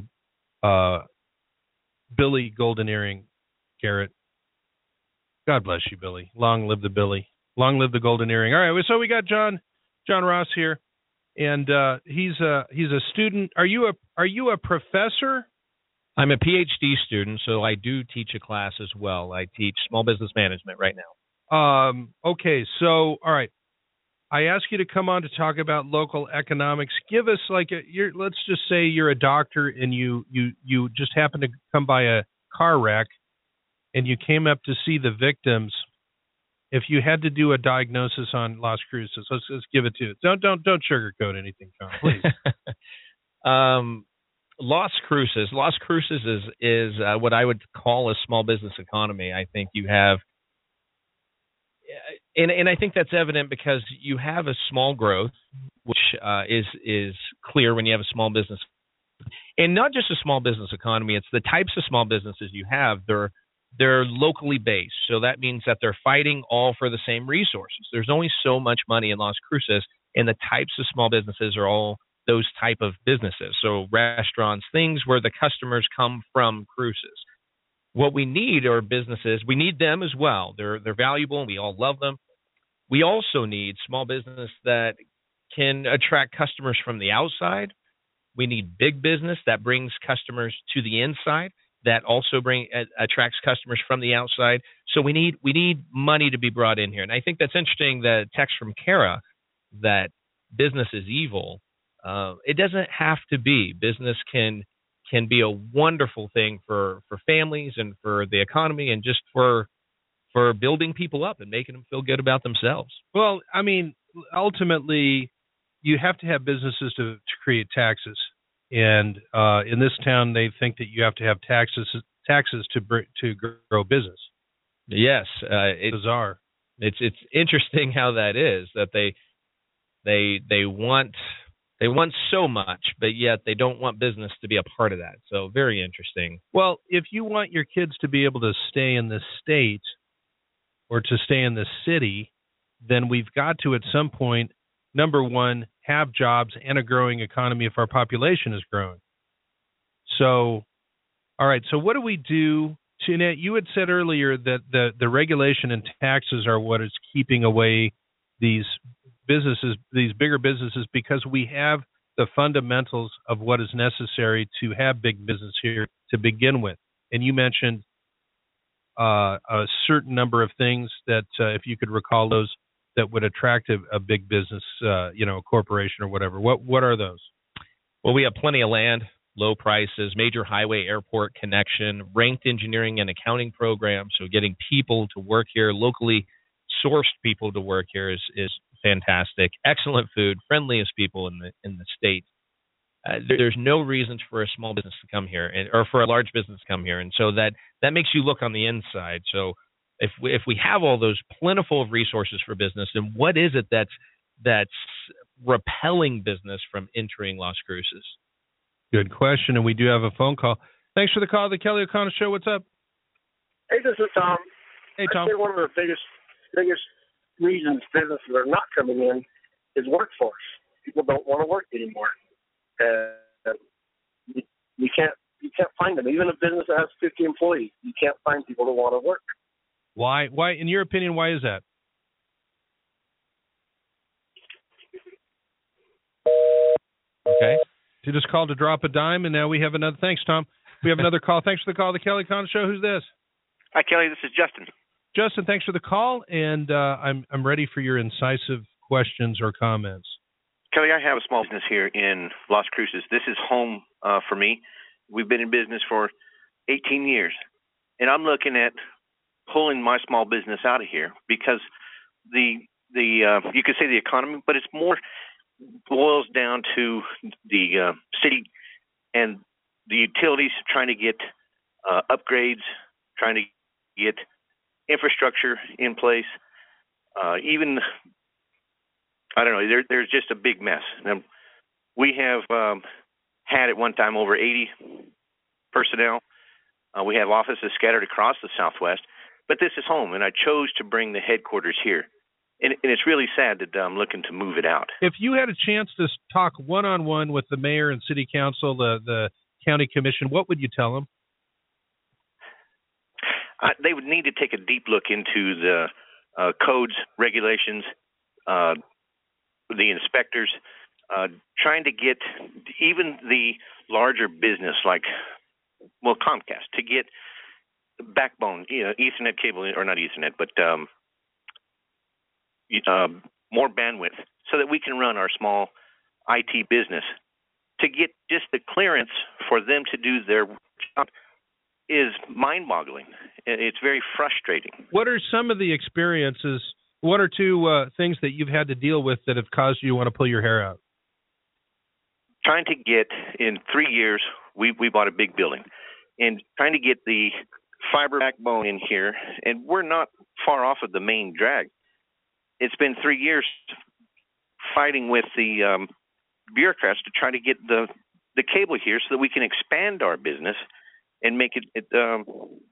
Billy Golden Earring Garrett. God bless you, Billy. Long live the Billy. Long live the Golden Earring. All right, so we got John Ross here, and he's a student. Are you a professor? I'm a PhD student, so I do teach a class as well. I teach small business management right now. Okay, so all right. I ask you to come on to talk about local economics. Give us let's just say you're a doctor and you just happen to come by a car wreck and you came up to see the victims. If you had to do a diagnosis on Las Cruces, let's give it to you. Don't sugarcoat anything, John, please. Las Cruces is what I would call a small business economy. I think you have. And I think that's evident because you have a small growth, which is clear when you have a small business. And not just a small business economy, it's the types of small businesses you have. They're they're locally based. So that means that they're fighting all for the same resources. There's only so much money in Las Cruces, and the types of small businesses are all those type of businesses. So restaurants, things where the customers come from Cruces. What we need are businesses. We need them as well. They're valuable, and we all love them. We also need small business that can attract customers from the outside. We need big business that brings customers to the inside, that also attracts customers from the outside. So we need money to be brought in here. And I think that's interesting, the text from Kara, that business is evil. It doesn't have to be. Business can be a wonderful thing for families and for the economy, and just for building people up and making them feel good about themselves. Well, I mean, ultimately, you have to have businesses to create taxes, and in this town, they think that you have to have taxes to grow business. Yes, it's bizarre. It's interesting how that is, that they want so much, but yet they don't want business to be a part of that. So very interesting. Well, if you want your kids to be able to stay in this state or to stay in this city, then we've got to, at some point, number one, have jobs and a growing economy if our population is growing. So, all right, so what do we do? Jeanette, you had said earlier that the regulation and taxes are what is keeping away these businesses, these bigger businesses, because we have the fundamentals of what is necessary to have big business here to begin with. And you mentioned a certain number of things that, if you could recall those, that would attract a big business, a corporation or whatever. What are those? Well, we have plenty of land, low prices, major highway airport connection, ranked engineering and accounting programs. So getting people to work here, locally sourced people to work here is fantastic. Excellent food, friendliest people in the state. There's no reasons for a small business to come here, or for a large business to come here, and so that makes you look on the inside. So if we have all those plentiful resources for business, then what is it that's repelling business from entering Las Cruces? Good question, and we do have a phone call. Thanks for the call, the Kelly O'Connor Show. What's up? Hey, this is Tom. Hey, Tom. I think one of the biggest reasons businesses are not coming in is workforce. People don't want to work anymore. You can't find them. Even a business that has 50 employees, you can't find people who want to work. Why? In your opinion, why is that? Okay. You just called to drop a dime, and now we have another. Thanks, Tom. We have another call. Thanks for the call, the Kelly O'Connor Show. Who's this? Hi, Kelly. This is Justin. Justin, thanks for the call, and I'm ready for your incisive questions or comments. Kelly, I have a small business here in Las Cruces. This is home for me. We've been in business for 18 years, and I'm looking at pulling my small business out of here because the you could say the economy, but it's more boils down to the city and the utilities trying to get upgrades, trying to get infrastructure in place. Even, I don't know, there's just a big mess. Now, we have had at one time over 80 personnel. We have offices scattered across the Southwest, but this is home, and I chose to bring the headquarters here. And it's really sad that I'm looking to move it out. If you had a chance to talk one-on-one with the mayor and city council, the county commission, what would you tell them? They would need to take a deep look into the codes, regulations, the inspectors, trying to get even the larger business like, Comcast, to get backbone, Ethernet cable, or not Ethernet, but more bandwidth so that we can run our small IT business. To get just the clearance for them to do their job is mind-boggling. It's very frustrating. What are some of the experiences, one or two things that you've had to deal with that have caused you to want to pull your hair out? Trying to get, in 3 years, we bought a big building, and trying to get the fiber backbone in here, and we're not far off of the main drag. It's been 3 years fighting with the bureaucrats to try to get the cable here so that we can expand our business and make it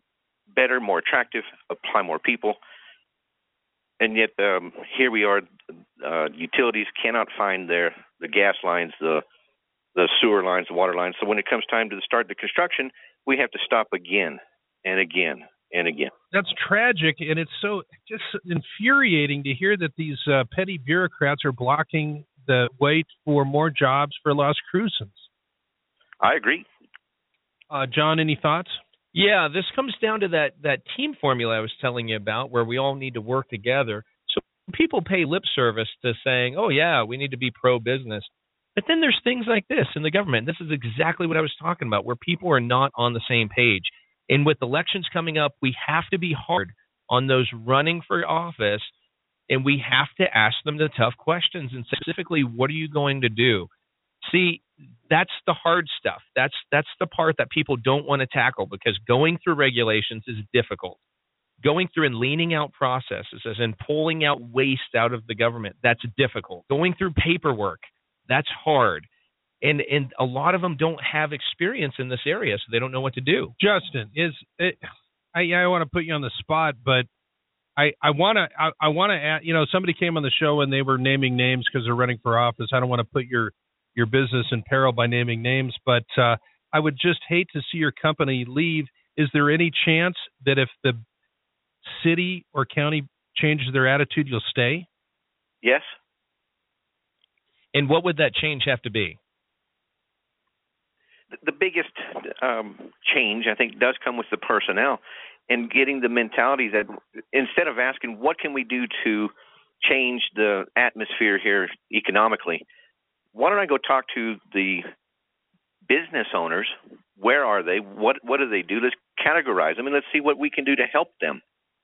better, more attractive, apply more people. And yet here we are, utilities cannot find the gas lines, the sewer lines, the water lines. So when it comes time to start the construction, we have to stop again and again and again. That's tragic, and it's so just infuriating to hear that these petty bureaucrats are blocking the way for more jobs for Las Cruces. I agree. John, any thoughts? Yeah, this comes down to that team formula I was telling you about, where we all need to work together. So people pay lip service to saying, oh, yeah, we need to be pro-business. But then there's things like this in the government. This is exactly what I was talking about, where people are not on the same page. And with elections coming up, we have to be hard on those running for office, and we have to ask them the tough questions. And specifically, what are you going to do? See, that's the hard stuff. That's the part that people don't want to tackle, because going through regulations is difficult. Going through and leaning out processes, as in pulling out waste out of the government, that's difficult. Going through paperwork, that's hard. And a lot of them don't have experience in this area, so they don't know what to do. Justin, I want to put you on the spot, but I want to add, somebody came on the show and they were naming names because they're running for office. I don't want to put your business in peril by naming names, but I would just hate to see your company leave. Is there any chance that if the city or county changes their attitude, you'll stay? Yes. And what would that change have to be? The biggest change, I think, does come with the personnel and getting the mentality that instead of asking what can we do to change the atmosphere here economically, why don't I go talk to the business owners? Where are they? What do they do? Let's categorize them and let's see what we can do to help them.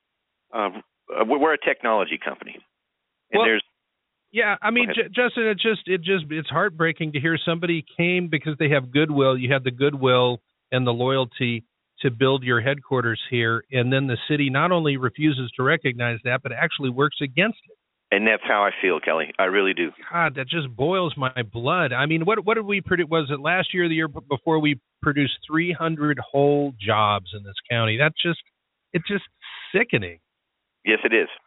We're a technology company, and there's. Yeah, I mean, Justin, it's heartbreaking to hear somebody came because they have goodwill. You had the goodwill and the loyalty to build your headquarters here, and then the city not only refuses to recognize that, but actually works against it. And that's how I feel, Kelly. I really do. God, that just boils my blood. I mean, what did we produce? Was it last year or the year before we produced 300 whole jobs in this county? It's just sickening. Yes, it is.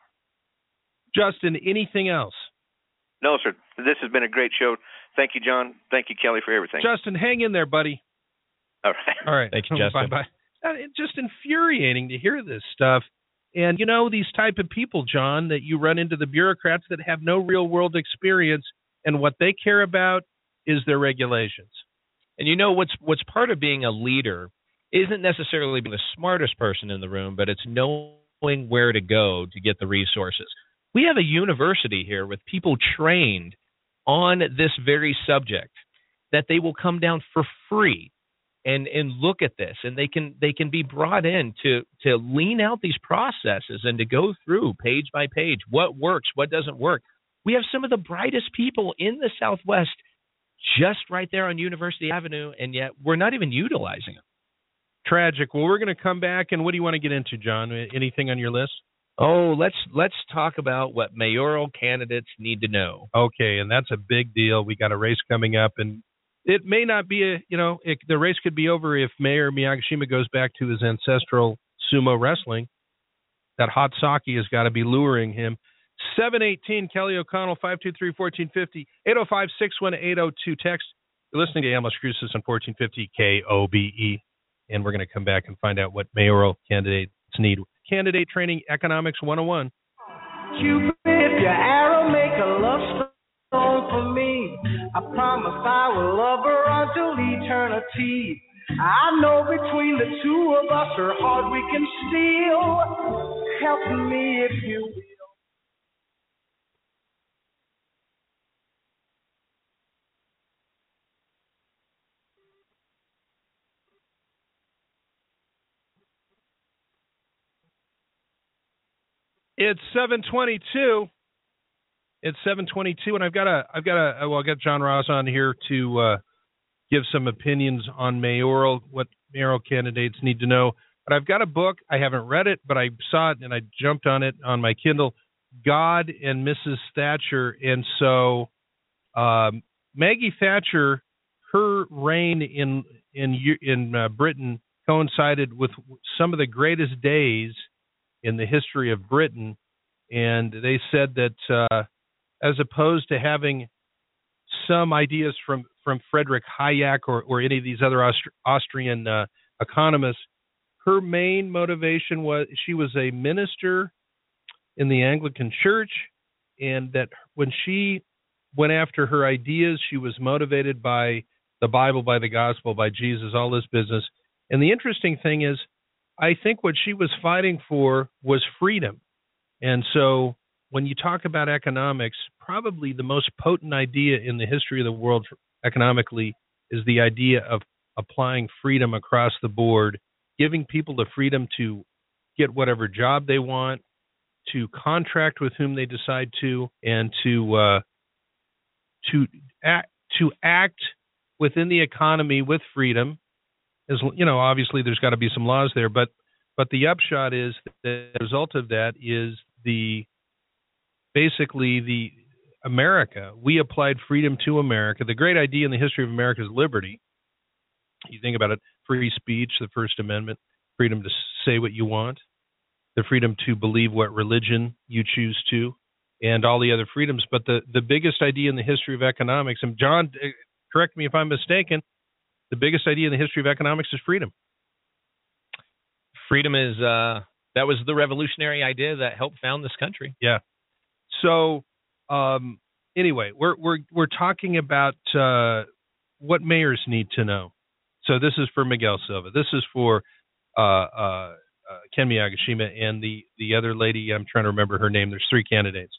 Justin, anything else? No, sir. This has been a great show. Thank you, John. Thank you, Kelly, for everything. Justin, hang in there, buddy. All right. All right. Thank you, Justin. Bye-bye. It's just infuriating to hear this stuff. And, these type of people, John, that you run into, the bureaucrats that have no real-world experience, and what they care about is their regulations. And what's part of being a leader isn't necessarily being the smartest person in the room, but it's knowing where to go to get the resources. We have a university here with people trained on this very subject that they will come down for free and look at this, and they can be brought in to lean out these processes and to go through page by page what works, what doesn't work. We have some of the brightest people in the Southwest just right there on University Avenue, and yet we're not even utilizing them. Tragic. Well, we're going to come back, and what do you want to get into, John? Anything on your list? Oh, let's talk about what mayoral candidates need to know. Okay, and that's a big deal. We got a race coming up, and it may not be the race could be over if Mayor Miyagishima goes back to his ancestral sumo wrestling. That hot sake has got to be luring him. 718 Kelly O'Connell, 523-1450, 805-618-02 text. You're listening to Las Cruces on 1450 KOBE, and we're going to come back and find out what mayoral candidates need. Candidate Training Economics 101. Cupid, if your arrow, make a love song for me. I promise I will love her until eternity. I know between the two of us her heart we can steal. Help me if you will. It's 7:22. It's 7:22, and I've got John Ross on here to give some opinions on what mayoral candidates need to know. But I've got a book. I haven't read it, but I saw it and I jumped on it on my Kindle. God and Mrs. Thatcher, and so Maggie Thatcher, her reign in Britain coincided with some of the greatest days in the history of Britain, and they said that as opposed to having some ideas from Friedrich Hayek or any of these other Austrian economists, her main motivation was she was a minister in the Anglican Church, and that when she went after her ideas, she was motivated by the Bible, by the gospel, by Jesus, all this business. And the interesting thing is, I think what she was fighting for was freedom. And so when you talk about economics, probably the most potent idea in the history of the world economically is the idea of applying freedom across the board, giving people the freedom to get whatever job they want, to contract with whom they decide to, and to act within the economy with freedom. As you know, obviously there's got to be some laws there, but the upshot is that the result of that is basically the America. We applied freedom to America. The great idea in the history of America is liberty. You think about it: free speech, the First Amendment, freedom to say what you want, the freedom to believe what religion you choose to, and all the other freedoms. But the biggest idea in the history of economics, and John, correct me if I'm mistaken, the biggest idea in the history of economics is freedom. Freedom is that was the revolutionary idea that helped found this country. Yeah. So anyway, we're talking about what mayors need to know. So this is for Miguel Silva. This is for Ken Miyagishima and the other lady. I'm trying to remember her name. There's 3 candidates.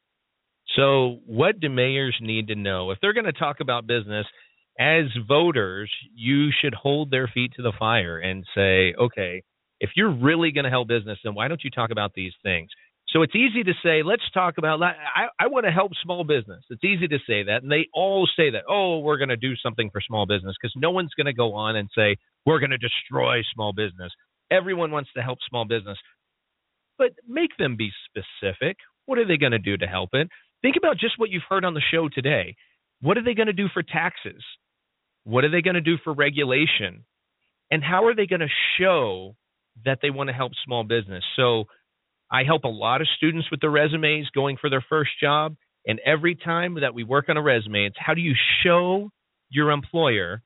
So what do mayors need to know? If they're going to talk about business, as voters, you should hold their feet to the fire and say, okay, if you're really going to help business, then why don't you talk about these things? So it's easy to say, let's talk about, I want to help small business. It's easy to say that. And they all say that, oh, we're going to do something for small business, because no one's going to go on and say, we're going to destroy small business. Everyone wants to help small business. But make them be specific. What are they going to do to help it? Think about just what you've heard on the show today. What are they going to do for taxes? What are they going to do for regulation? And how are they going to show that they want to help small business? So I help a lot of students with their resumes going for their first job. And every time that we work on a resume, it's how do you show your employer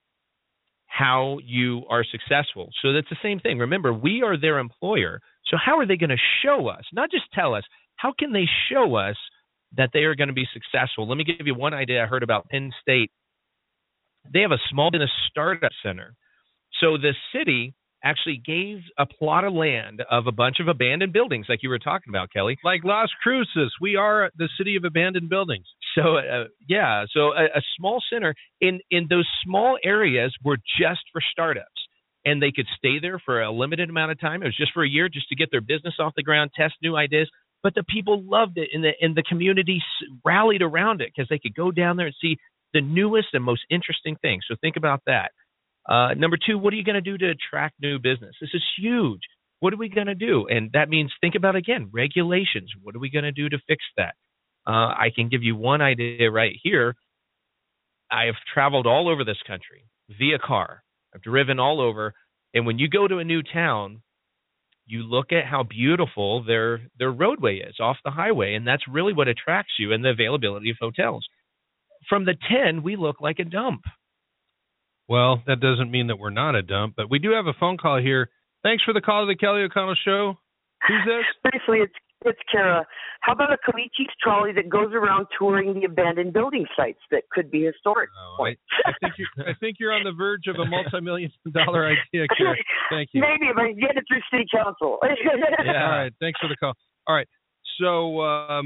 how you are successful? So that's the same thing. Remember, we are their employer. So how are they going to show us? Not just tell us. How can they show us that they are going to be successful? Let me give you one idea I heard about Penn State. They have a small business startup center. So the city actually gave a plot of land of a bunch of abandoned buildings, like you were talking about, Kelly. Like Las Cruces. We are the city of abandoned buildings. So, So a small center in those small areas were just for startups. And they could stay there for a limited amount of time. It was just for a year, just to get their business off the ground, test new ideas. But the people loved it, and the community rallied around it because they could go down there and see the newest and most interesting things. So think about that. Number 2, what are you going to do to attract new business? This is huge. What are we going to do? And that means think about, again, regulations. What are we going to do to fix that? I can give you one idea right here. I have traveled all over this country via car. I've driven all over. And when you go to a new town, you look at how beautiful their roadway is off the highway, and that's really what attracts you, and the availability of hotels. From the 10, we look like a dump. Well, that doesn't mean that we're not a dump, but we do have a phone call here. Thanks for the call to the Kelly O'Connell Show. Who's this? Briefly, it's Kara. How about a Comanche's trolley that goes around touring the abandoned building sites that could be historic? Oh, I think you're on the verge of a multi-million-dollar idea, Kara. Thank you. Maybe if I can get it through city council. Yeah. All right. Thanks for the call. All right. So,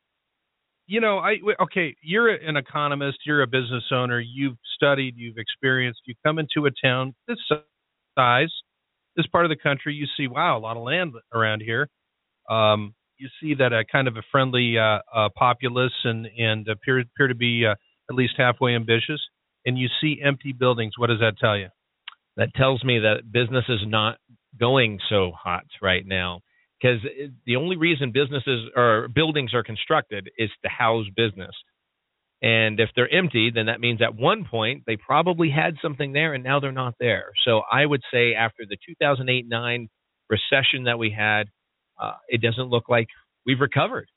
you're an economist. You're a business owner. You've studied. You've experienced. You come into a town this size, this part of the country. You see, wow, a lot of land around here. You see that a kind of a friendly populace and appear to be at least halfway ambitious. And you see empty buildings. What does that tell you? That tells me that business is not going so hot right now, because the only reason businesses or buildings are constructed is to house business. And if they're empty, then that means at one point they probably had something there and now they're not there. So I would say after the 2008-9 recession that we had, it doesn't look like we've recovered.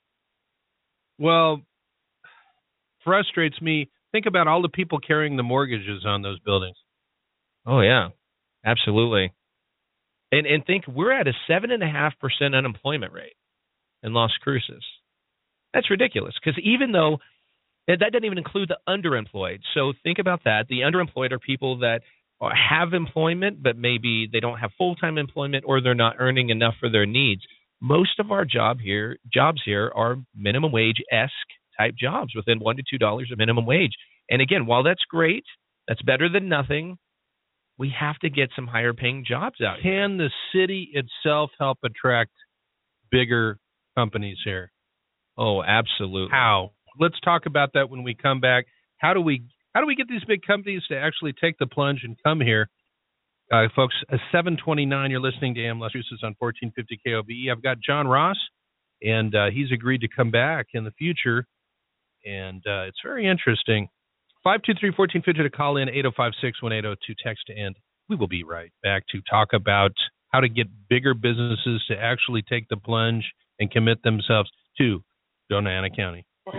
Well, frustrates me. Think about all the people carrying the mortgages on those buildings. Oh, yeah, absolutely. And think we're at a 7.5% unemployment rate in Las Cruces. That's ridiculous because even though that doesn't even include the underemployed. So think about that. The underemployed are people that have employment, but maybe they don't have full-time employment or they're not earning enough for their needs. Most of our jobs here are minimum wage-esque type jobs within $1 to $2 of minimum wage. And again, while that's great, that's better than nothing. We have to get some higher paying jobs out here. Can the city itself help attract bigger companies here? Oh, absolutely. How? Let's talk about that when we come back. How do we get these big companies to actually take the plunge and come here? Folks, 7:29, you're listening to AM Las Cruces on 1450 KOBE. I've got John Ross, and he's agreed to come back in the future, and it's very interesting. 523-1450 to call in, 805-61802 text to end. We will be right back to talk about how to get bigger businesses to actually take the plunge and commit themselves to Doña County. So,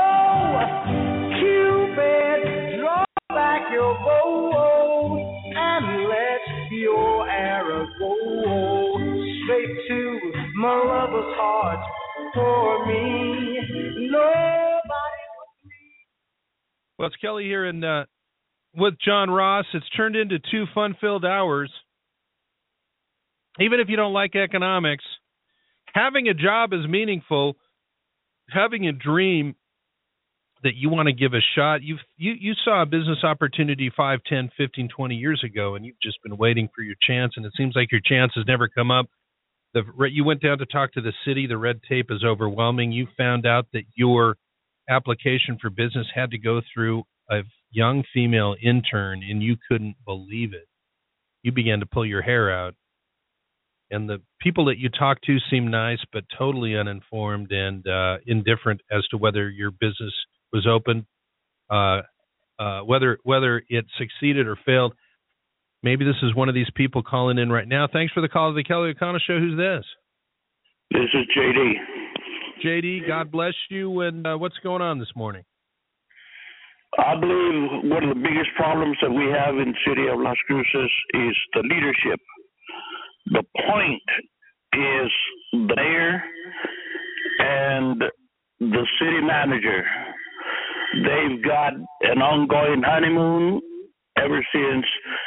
Cupid, draw back your bow and let your arrow go straight to my lover's heart for me. Nobody. Well, it's Kelly here, and with John Ross, it's turned into 2 fun-filled hours. Even if you don't like economics, having a job is meaningful. Having a dream that you want to give a shot. You saw a business opportunity 5, 10, 15, 20 years ago, and you've just been waiting for your chance, and it seems like your chance has never come up. You went down to talk to the city. The red tape is overwhelming. You found out that your application for business had to go through a young female intern, and you couldn't believe it. You began to pull your hair out. And the people that you talk to seem nice, but totally uninformed and indifferent as to whether your business was open, whether it succeeded or failed. Maybe this is one of these people calling in right now. Thanks for the call to the Kelly O'Connell Show. Who's this? This is JD. JD, God bless you. And what's going on this morning? I believe one of the biggest problems that we have in the city of Las Cruces is the leadership. The point is the mayor and the city manager. They've got an ongoing honeymoon ever since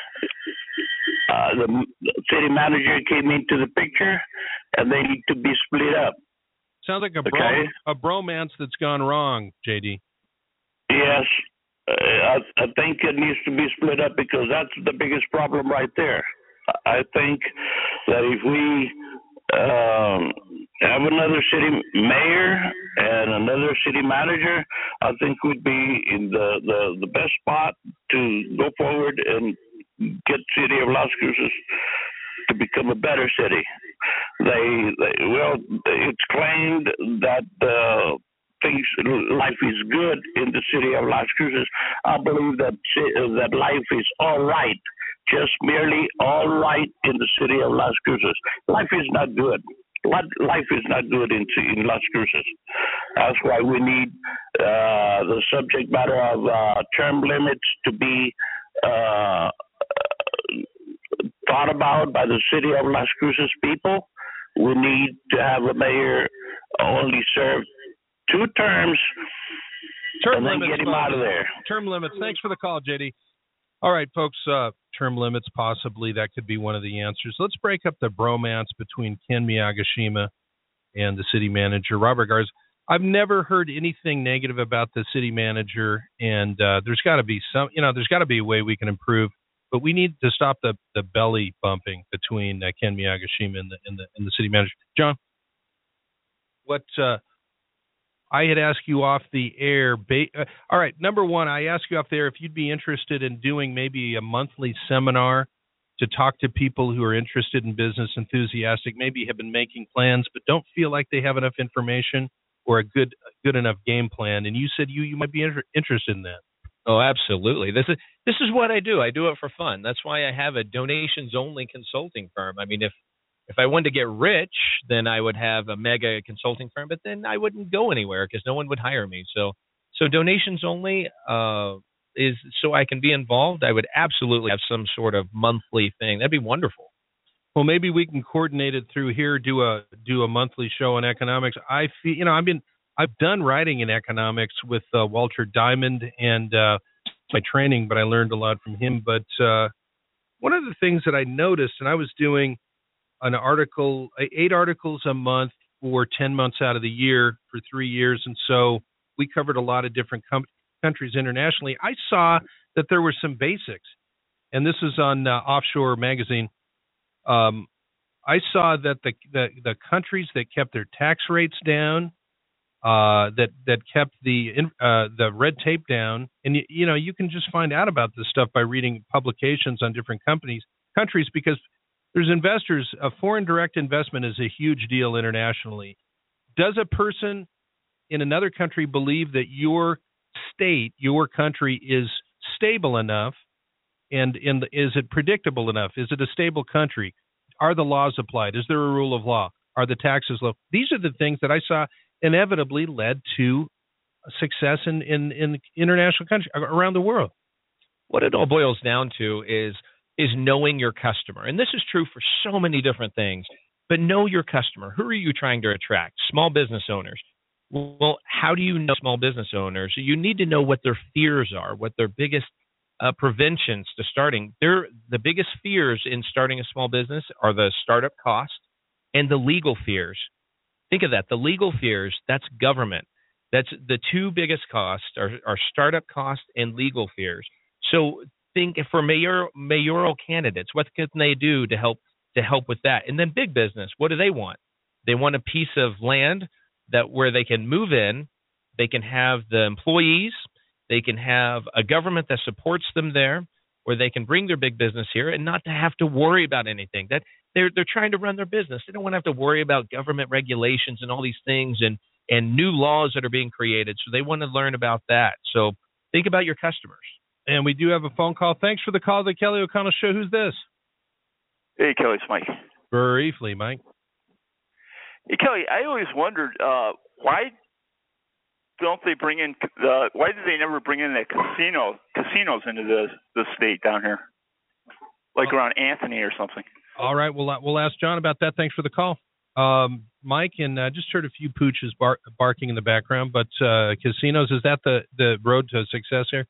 the city manager came into the picture, and they need to be split up. Sounds like a bromance that's gone wrong, JD. Yes, I think it needs to be split up because that's the biggest problem right there. I think that if we have another city mayor and another city manager, I think we'd be in the best spot to go forward and get city of Las Cruces to become a better city. It's claimed that life is good in the city of Las Cruces. I believe that life is all right. Just merely all right in the city of Las Cruces. Life is not good. Life is not good in Las Cruces. That's why we need the subject matter of term limits to be thought about by the city of Las Cruces people. We need to have a mayor only serve 2 terms and then get him out of there. Term limits. Thanks for the call, JD. All right, folks, term limits, possibly. That could be one of the answers. Let's break up the bromance between Ken Miyagishima and the city manager, Robert Garza. I've never heard anything negative about the city manager, and there's got to be there's got to be a way we can improve. But we need to stop the belly bumping between Ken Miyagishima and the city manager. John, what I had asked you off the air. All right, number one, I asked you off there if you'd be interested in doing maybe a monthly seminar to talk to people who are interested in business, enthusiastic, maybe have been making plans but don't feel like they have enough information or a good enough game plan. And you said you might be interested in that. Oh, absolutely. This is what I do. I do it for fun. That's why I have a donations-only consulting firm. I mean, if I wanted to get rich, then I would have a mega consulting firm, but then I wouldn't go anywhere because no one would hire me. So donations only is so I can be involved. I would absolutely have some sort of monthly thing. That'd be wonderful. Well, maybe we can coordinate it through here. Do a monthly show on economics. I feel I've done writing in economics with Walter Diamond and my training, but I learned a lot from him. But one of the things that I noticed, and I was doing an article, 8 articles a month for 10 months out of the year for 3 years, and so we covered a lot of different countries internationally. I saw that there were some basics, and this is on Offshore Magazine. I saw that the countries that kept their tax rates down, that kept the red tape down, and you can just find out about this stuff by reading publications on different countries, because there's investors. A foreign direct investment is a huge deal internationally. Does a person in another country believe that your state, your country is stable enough, and is it predictable enough? Is it a stable country? Are the laws applied? Is there a rule of law? Are the taxes low? These are the things that I saw inevitably led to success in international countries around the world. What it all boils down to is knowing your customer. And this is true for so many different things. But know your customer. Who are you trying to attract? Small business owners. Well, how do you know small business owners? You need to know what their fears are, what their biggest preventions to starting. The biggest fears in starting a small business are the startup cost and the legal fears. Think of that. The legal fears, that's government. That's the two biggest costs are startup cost and legal fears. So think for mayoral candidates, what can they do to help with that? And then big business, what do they want? They want a piece of land where they can move in, they can have the employees, they can have a government that supports them there, where they can bring their big business here and not to have to worry about anything. That they're trying to run their business. They don't want to have to worry about government regulations and all these things and new laws that are being created. So they want to learn about that. So think about your customers. And we do have a phone call. Thanks for the call to the Kelly O'Connell Show. Who's this? Hey, Kelly, it's Mike. Briefly, Mike. Hey, Kelly, I always wondered why don't they bring in? Why did they never bring in the casinos into the state down here, like around Anthony or something? All right, we'll ask John about that. Thanks for the call, Mike. And just heard a few pooches barking in the background. But casinos, is that the road to success here?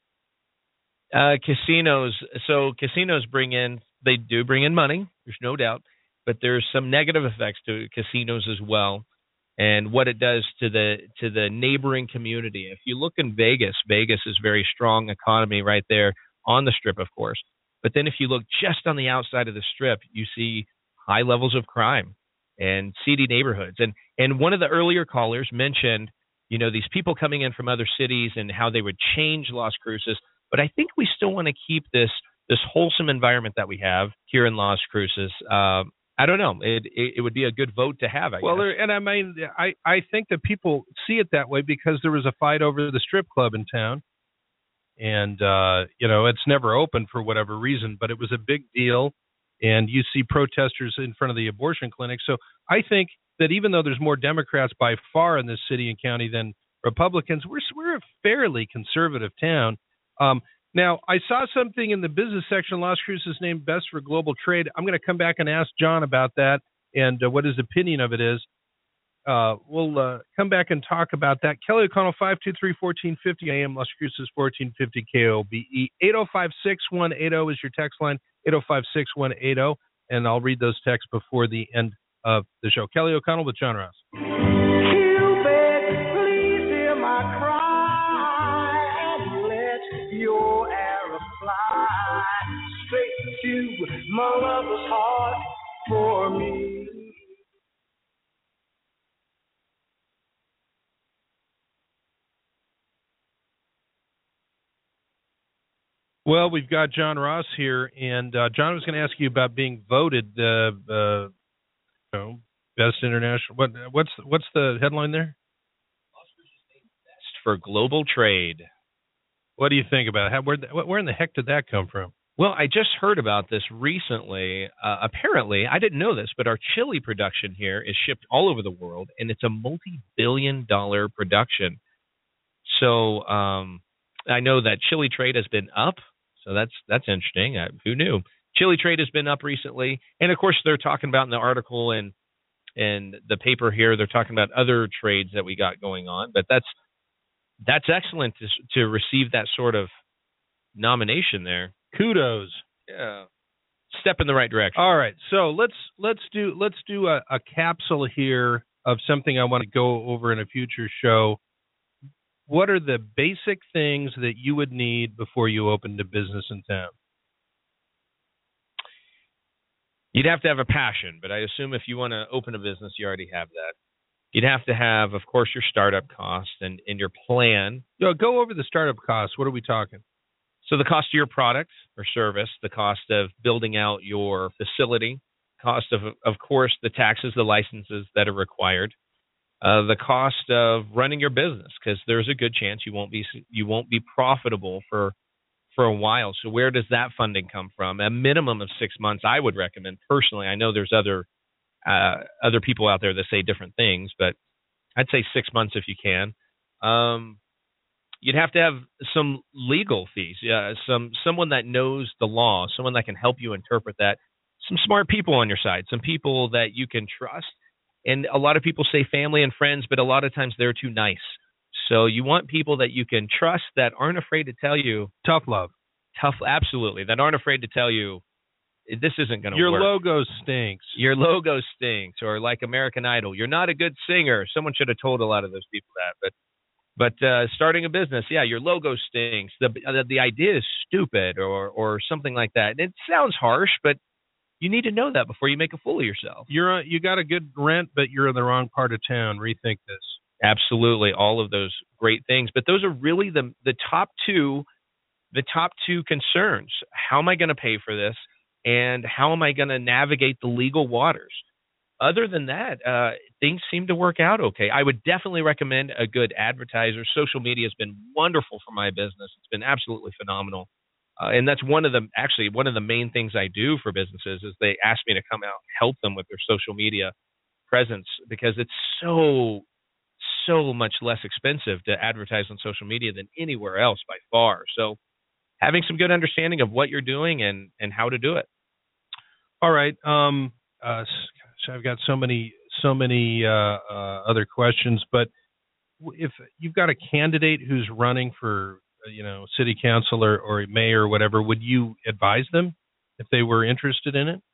Casinos. So casinos they do bring in money. There's no doubt, but there's some negative effects to casinos as well, and what it does to the neighboring community. If you look in Vegas is a very strong economy right there on the Strip, of course. But then if you look just on the outside of the Strip, you see high levels of crime and seedy neighborhoods. And one of the earlier callers mentioned, these people coming in from other cities and how they would change Las Cruces. But I think we still want to keep this wholesome environment that we have here in Las Cruces. I don't know. It would be a good vote to have, I guess. And I mean, I think that people see it that way because there was a fight over the strip club in town. And, it's never open for whatever reason, but it was a big deal. And you see protesters in front of the abortion clinic. So I think that even though there's more Democrats by far in this city and county than Republicans, we're a fairly conservative town. Now, I saw something in the business section of Las Cruces named Best for Global Trade. I'm going to come back and ask John about that and what his opinion of it is. We'll come back and talk about that. Kelly O'Connell, 523-1450 AM, Las Cruces, 1450 KOBE. 805-6180 is your text line, 805-6180. And I'll read those texts before the end of the show. Kelly O'Connell with John Ross. My lover's heart for me. Well, we've got John Ross here, and John was going to ask you about being voted best international. What's the headline there? for global trade. What do you think about it? Where in the heck did that come from? Well, I just heard about this recently. Apparently, I didn't know this, but our chili production here is shipped all over the world, and it's a multi-billion-dollar production. So I know that chili trade has been up, so that's interesting. Who knew? Chili trade has been up recently, and of course they're talking about in the article and the paper here, they're talking about other trades that we got going on. But that's excellent to receive that sort of nomination there. Kudos. Yeah. Step in the right direction. All right. So let's do a capsule here of something I want to go over in a future show. What are the basic things that you would need before you opened a business in town? You'd have to have a passion, but I assume if you want to open a business, you already have that. You'd have to have, of course, your startup costs and your plan. Go over the startup costs. What are we talking? So the cost of your product or service, the cost of building out your facility, cost of course, the taxes, the licenses that are required, the cost of running your business, because there's a good chance you won't be profitable for a while. So where does that funding come from? A minimum of 6 months, I would recommend personally. I know there's other people out there that say different things, but I'd say 6 months if you can. You'd have to have some legal fees, someone that knows the law, someone that can help you interpret that, some smart people on your side, some people that you can trust. And a lot of people say family and friends, but a lot of times they're too nice. So you want people that you can trust that aren't afraid to tell you. Tough love. Absolutely. That aren't afraid to tell you this isn't going to work. Your logo stinks. Your logo stinks. Or like American Idol, you're not a good singer. Someone should have told a lot of those people that. But starting a business, your logo stinks. The idea is stupid or something like that. And it sounds harsh, but you need to know that before you make a fool of yourself. You got a good rent, but you're in the wrong part of town. Rethink this. Absolutely, all of those great things. But those are really the top two concerns. How am I going to pay for this? And how am I going to navigate the legal waters? Other than that, things seem to work out okay. I would definitely recommend a good advertiser. Social media has been wonderful for my business. It's been absolutely phenomenal. And that's one of the main things I do for businesses is they ask me to come out and help them with their social media presence, because it's so much less expensive to advertise on social media than anywhere else by far. So having some good understanding of what you're doing and how to do it. All right. So I've got so many other questions, but if you've got a candidate who's running for city council or mayor or whatever, would you advise them if they were interested in it?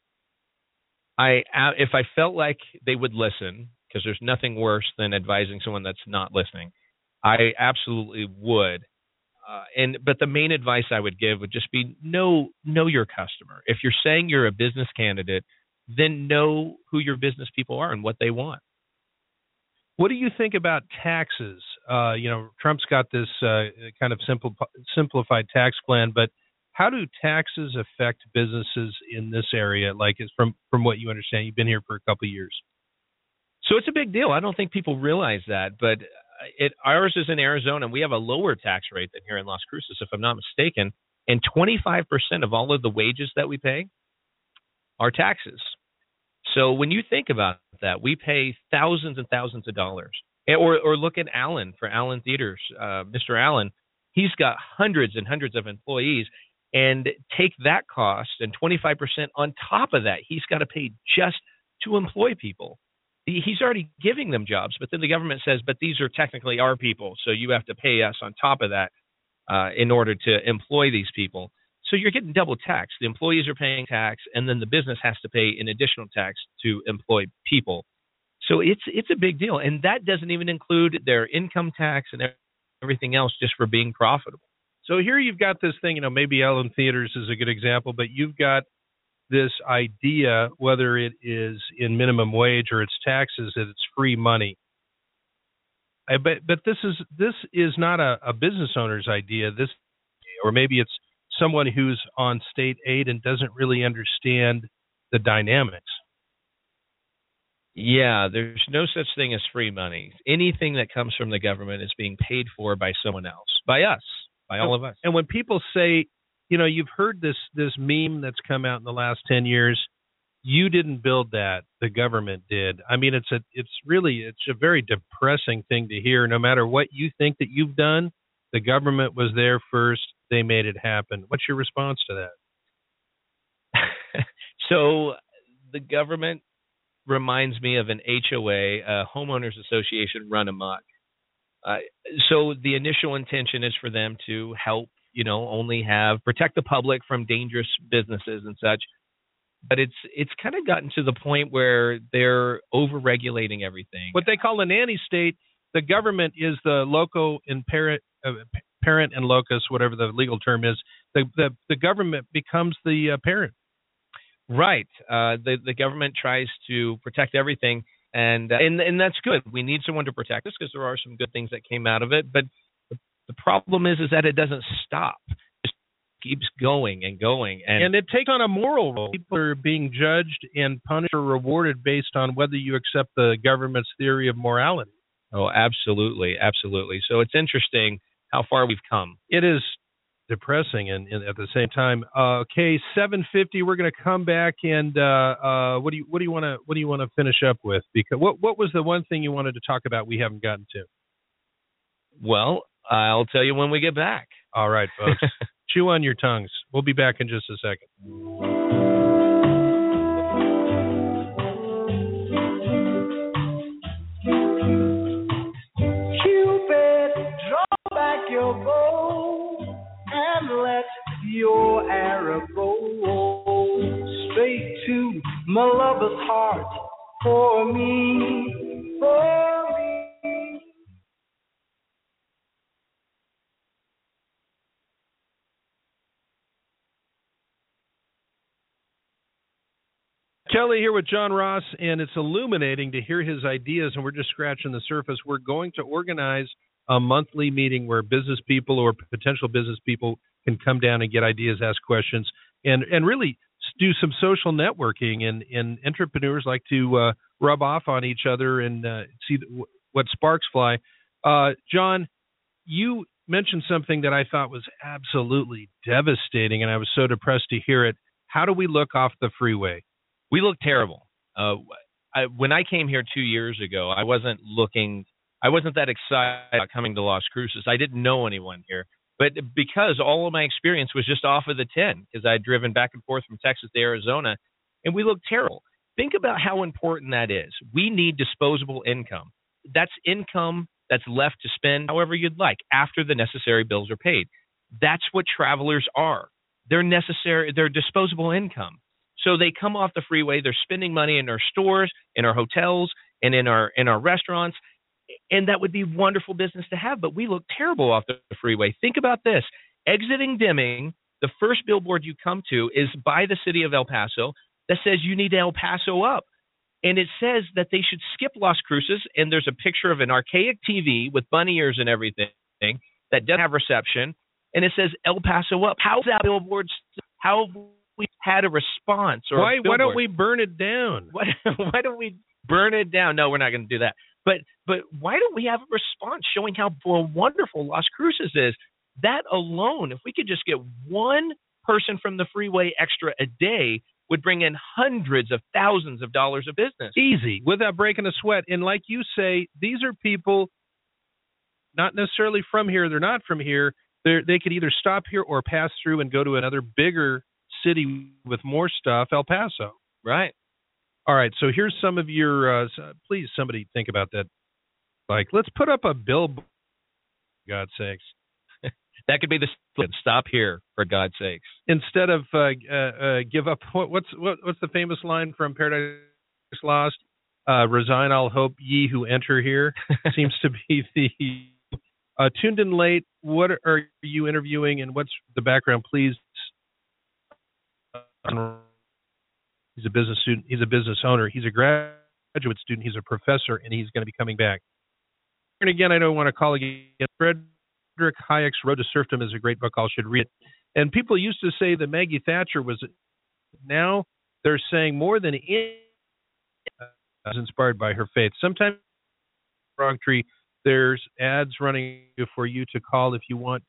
If I felt like they would listen, because there's nothing worse than advising someone that's not listening, I absolutely would. But the main advice I would give would just be know your customer. If you're saying you're a business candidate, then know who your business people are and what they want. What do you think about taxes? Trump's got this kind of simplified tax plan, but how do taxes affect businesses in this area? Like, from what you understand, you've been here for a couple of years. So it's a big deal. I don't think people realize that, but ours is in Arizona, and we have a lower tax rate than here in Las Cruces, if I'm not mistaken. And 25% of all of the wages that we pay are taxes. So when you think about that, we pay thousands and thousands of dollars. Or look at Allen, for Allen Theaters. Mr. Allen, he's got hundreds and hundreds of employees, and take that cost and 25% on top of that, he's got to pay just to employ people. He's already giving them jobs, but then the government says, but these are technically our people, so you have to pay us on top of that in order to employ these people. So you're getting double tax. The employees are paying tax, and then the business has to pay an additional tax to employ people. So it's a big deal, and that doesn't even include their income tax and everything else just for being profitable. So here you've got this thing, maybe Allen Theaters is a good example, but you've got this idea, whether it is in minimum wage or it's taxes, that it's free money. But this is not a business owner's idea. Or maybe it's someone who's on state aid and doesn't really understand the dynamics. Yeah, there's no such thing as free money. Anything that comes from the government is being paid for by someone else, by us, by all of us. And when people say, you've heard this meme that's come out in the last 10 years, you didn't build that, the government did. I mean, it's a very depressing thing to hear. No matter what you think that you've done, the government was there first. They made it happen. What's your response to that? So the government reminds me of an HOA, a homeowners association run amok. So the initial intention is for them to help, only protect the public from dangerous businesses and such. But it's kind of gotten to the point where they're over-regulating everything. What they call a nanny state, the government is the loco and parent and locus, whatever the legal term is. The government becomes the parent. Right. The government tries to protect everything, and that's good. We need someone to protect us because there are some good things that came out of it. But the problem is that it doesn't stop. It just keeps going and going. And it takes on a moral role. People are being judged and punished or rewarded based on whether you accept the government's theory of morality. Oh, absolutely. Absolutely. So it's interesting how far we've come. It is depressing and at the same time. Okay, 7:50. We're going to come back and what do you want to finish up with? Because what was the one thing you wanted to talk about we haven't gotten to? Well, I'll tell you when we get back. All right, folks. Chew on your tongues. We'll be back in just a second. Cupid, draw back your bow and let your arrow go straight to my lover's heart for me, for me. Kelly here with John Ross, and it's illuminating to hear his ideas, and we're just scratching the surface. We're going to organize a monthly meeting where business people or potential business people can come down and get ideas, ask questions, and really do some social networking. And entrepreneurs like to rub off on each other and see what sparks fly. John, you mentioned something that I thought was absolutely devastating, and I was so depressed to hear it. How do we look off the freeway? We look terrible. When I came here 2 years ago, I wasn't that excited about coming to Las Cruces. I didn't know anyone here. But because all of my experience was just off of the 10, because I'd driven back and forth from Texas to Arizona, and we look terrible. Think about how important that is. We need disposable income. That's income that's left to spend however you'd like after the necessary bills are paid. That's what travelers are. They're disposable income. So they come off the freeway, they're spending money in our stores, in our hotels, and in our restaurants, and that would be wonderful business to have, but we look terrible off the freeway. Think about this. Exiting Deming, the first billboard you come to is by the city of El Paso that says you need El Paso up. And it says that they should skip Las Cruces, and there's a picture of an archaic TV with bunny ears and everything that doesn't have reception, and it says El Paso up. How's that billboard? How have we had a response? Or why don't we burn it down? Why don't we burn it down? No, we're not going to do that. But why don't we have a response showing how wonderful Las Cruces is? That alone, if we could just get one person from the freeway extra a day, would bring in hundreds of thousands of dollars of business. Easy, without breaking a sweat. And like you say, these are people not necessarily from here. They're not from here. They could either stop here or pass through and go to another bigger city with more stuff, El Paso. Right. All right, so here's some of your, please, somebody think about that. Like, let's put up a billboard, for God's sakes. That could be the stop here, for God's sakes. Instead of give up, what's the famous line from Paradise Lost? Resign, I'll hope ye who enter here. Seems to be the, tuned in late, what are you interviewing and what's the background, please? He's a business student. He's a business owner. He's a graduate student. He's a professor, and he's going to be coming back. And again, I don't want to call again. Frederick Hayek's Road to Serfdom is a great book. I should read it. And people used to say that Maggie Thatcher was. Now they're saying more than is inspired by her faith. Sometimes wrong tree, there's ads running for you to call if you want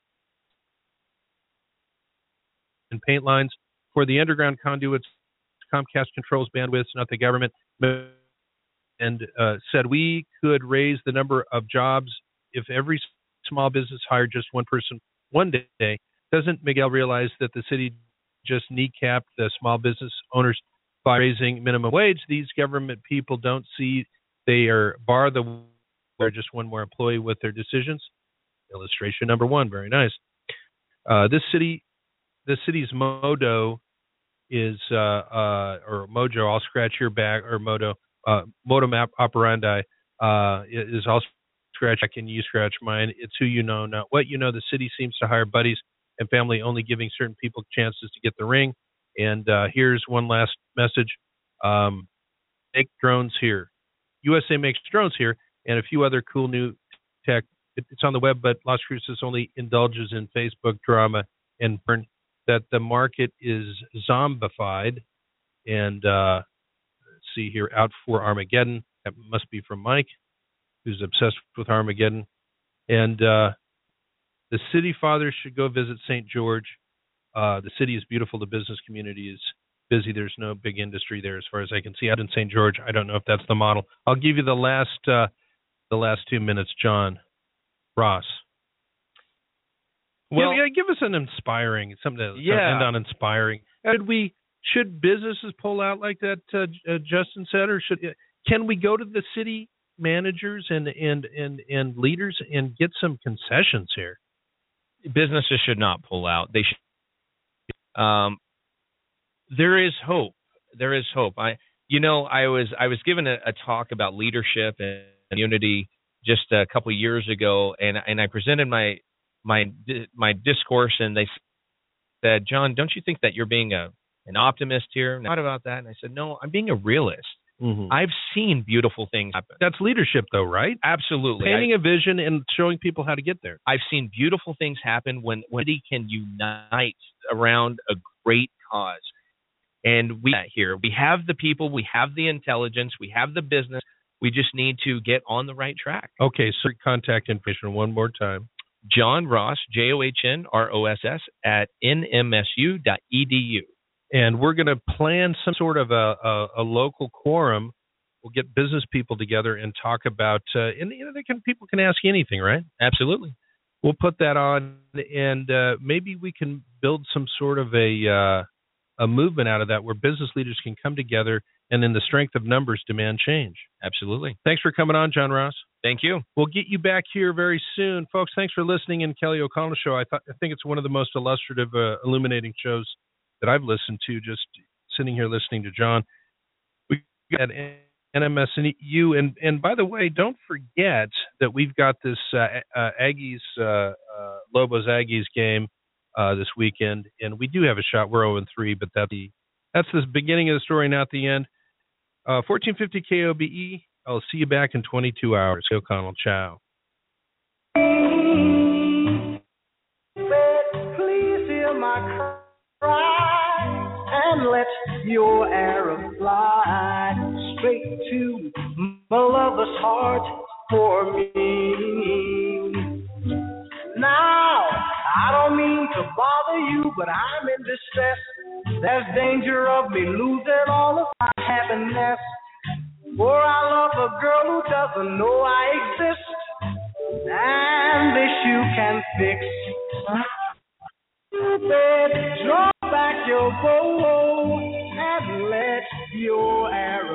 and paint lines for the underground conduits. Comcast controls bandwidths, not the government. And said we could raise the number of jobs if every small business hired just one person one day. Doesn't Miguel realize that the city just kneecapped the small business owners by raising minimum wage? These government people don't see they are bar the or just one more employee with their decisions. Illustration number 1, very nice. This city's motto is or mojo. I'll scratch your back, or motto map operandi is I'll scratch back and you scratch mine. It's who you know, not what you know. The city seems to hire buddies and family, only giving certain people chances to get the ring. And here's one last message. Make drones here. USA makes drones here, and a few other cool new tech. It's on the web, but Las Cruces only indulges in Facebook drama and burn that the market is zombified. And let's see here, out for Armageddon. That must be from Mike, who's obsessed with Armageddon. And the city fathers should go visit St. George. The city is beautiful. The business community is busy. There's no big industry there as far as I can see. Out in St. George, I don't know if that's the model. I'll give you the last 2 minutes, John Ross. Well, yeah, give us an inspiring, something to end on inspiring. Should businesses pull out like that, Justin said, or can we go to the city managers and leaders and get some concessions here? Businesses should not pull out. They should. There is hope. There is hope. I was given a talk about leadership and unity just a couple of years ago, and I presented my discourse, and they said, "John, don't you think that you're being an optimist here?" Not about that. And I said, "No, I'm being a realist. Mm-hmm. I've seen beautiful things happen." That's leadership, though, right? Absolutely. Painting a vision and showing people how to get there. I've seen beautiful things happen when city can unite around a great cause. And we have the people, we have the intelligence, we have the business. We just need to get on the right track. Okay, so contact information one more time. John Ross, JOHNROSS at nmsu.edu. And we're going to plan some sort of a local quorum. We'll get business people together and talk about, people can ask anything, right? Absolutely. We'll put that on, and maybe we can build some sort of a movement out of that where business leaders can come together and in the strength of numbers demand change. Absolutely. Thanks for coming on, John Ross. Thank you. We'll get you back here very soon. Folks, thanks for listening in Kelly O'Connell Show. I think it's one of the most illustrative, illuminating shows that I've listened to, just sitting here listening to John. We got NMSU, and by the way, don't forget that we've got this Lobos Aggies game this weekend, and we do have a shot. We're 0-3, but that's the beginning of the story, not the end. 1450 KOBE. I'll see you back in 22 hours. O'Connell, ciao. Please hear my cry and let your arrow fly straight to my lover's heart for me. Now, I don't mean to bother you, but I'm in distress. There's danger of me losing all of my happiness. For I love a girl who doesn't know I exist, and this you can fix. Baby, draw back your bow and let your arrow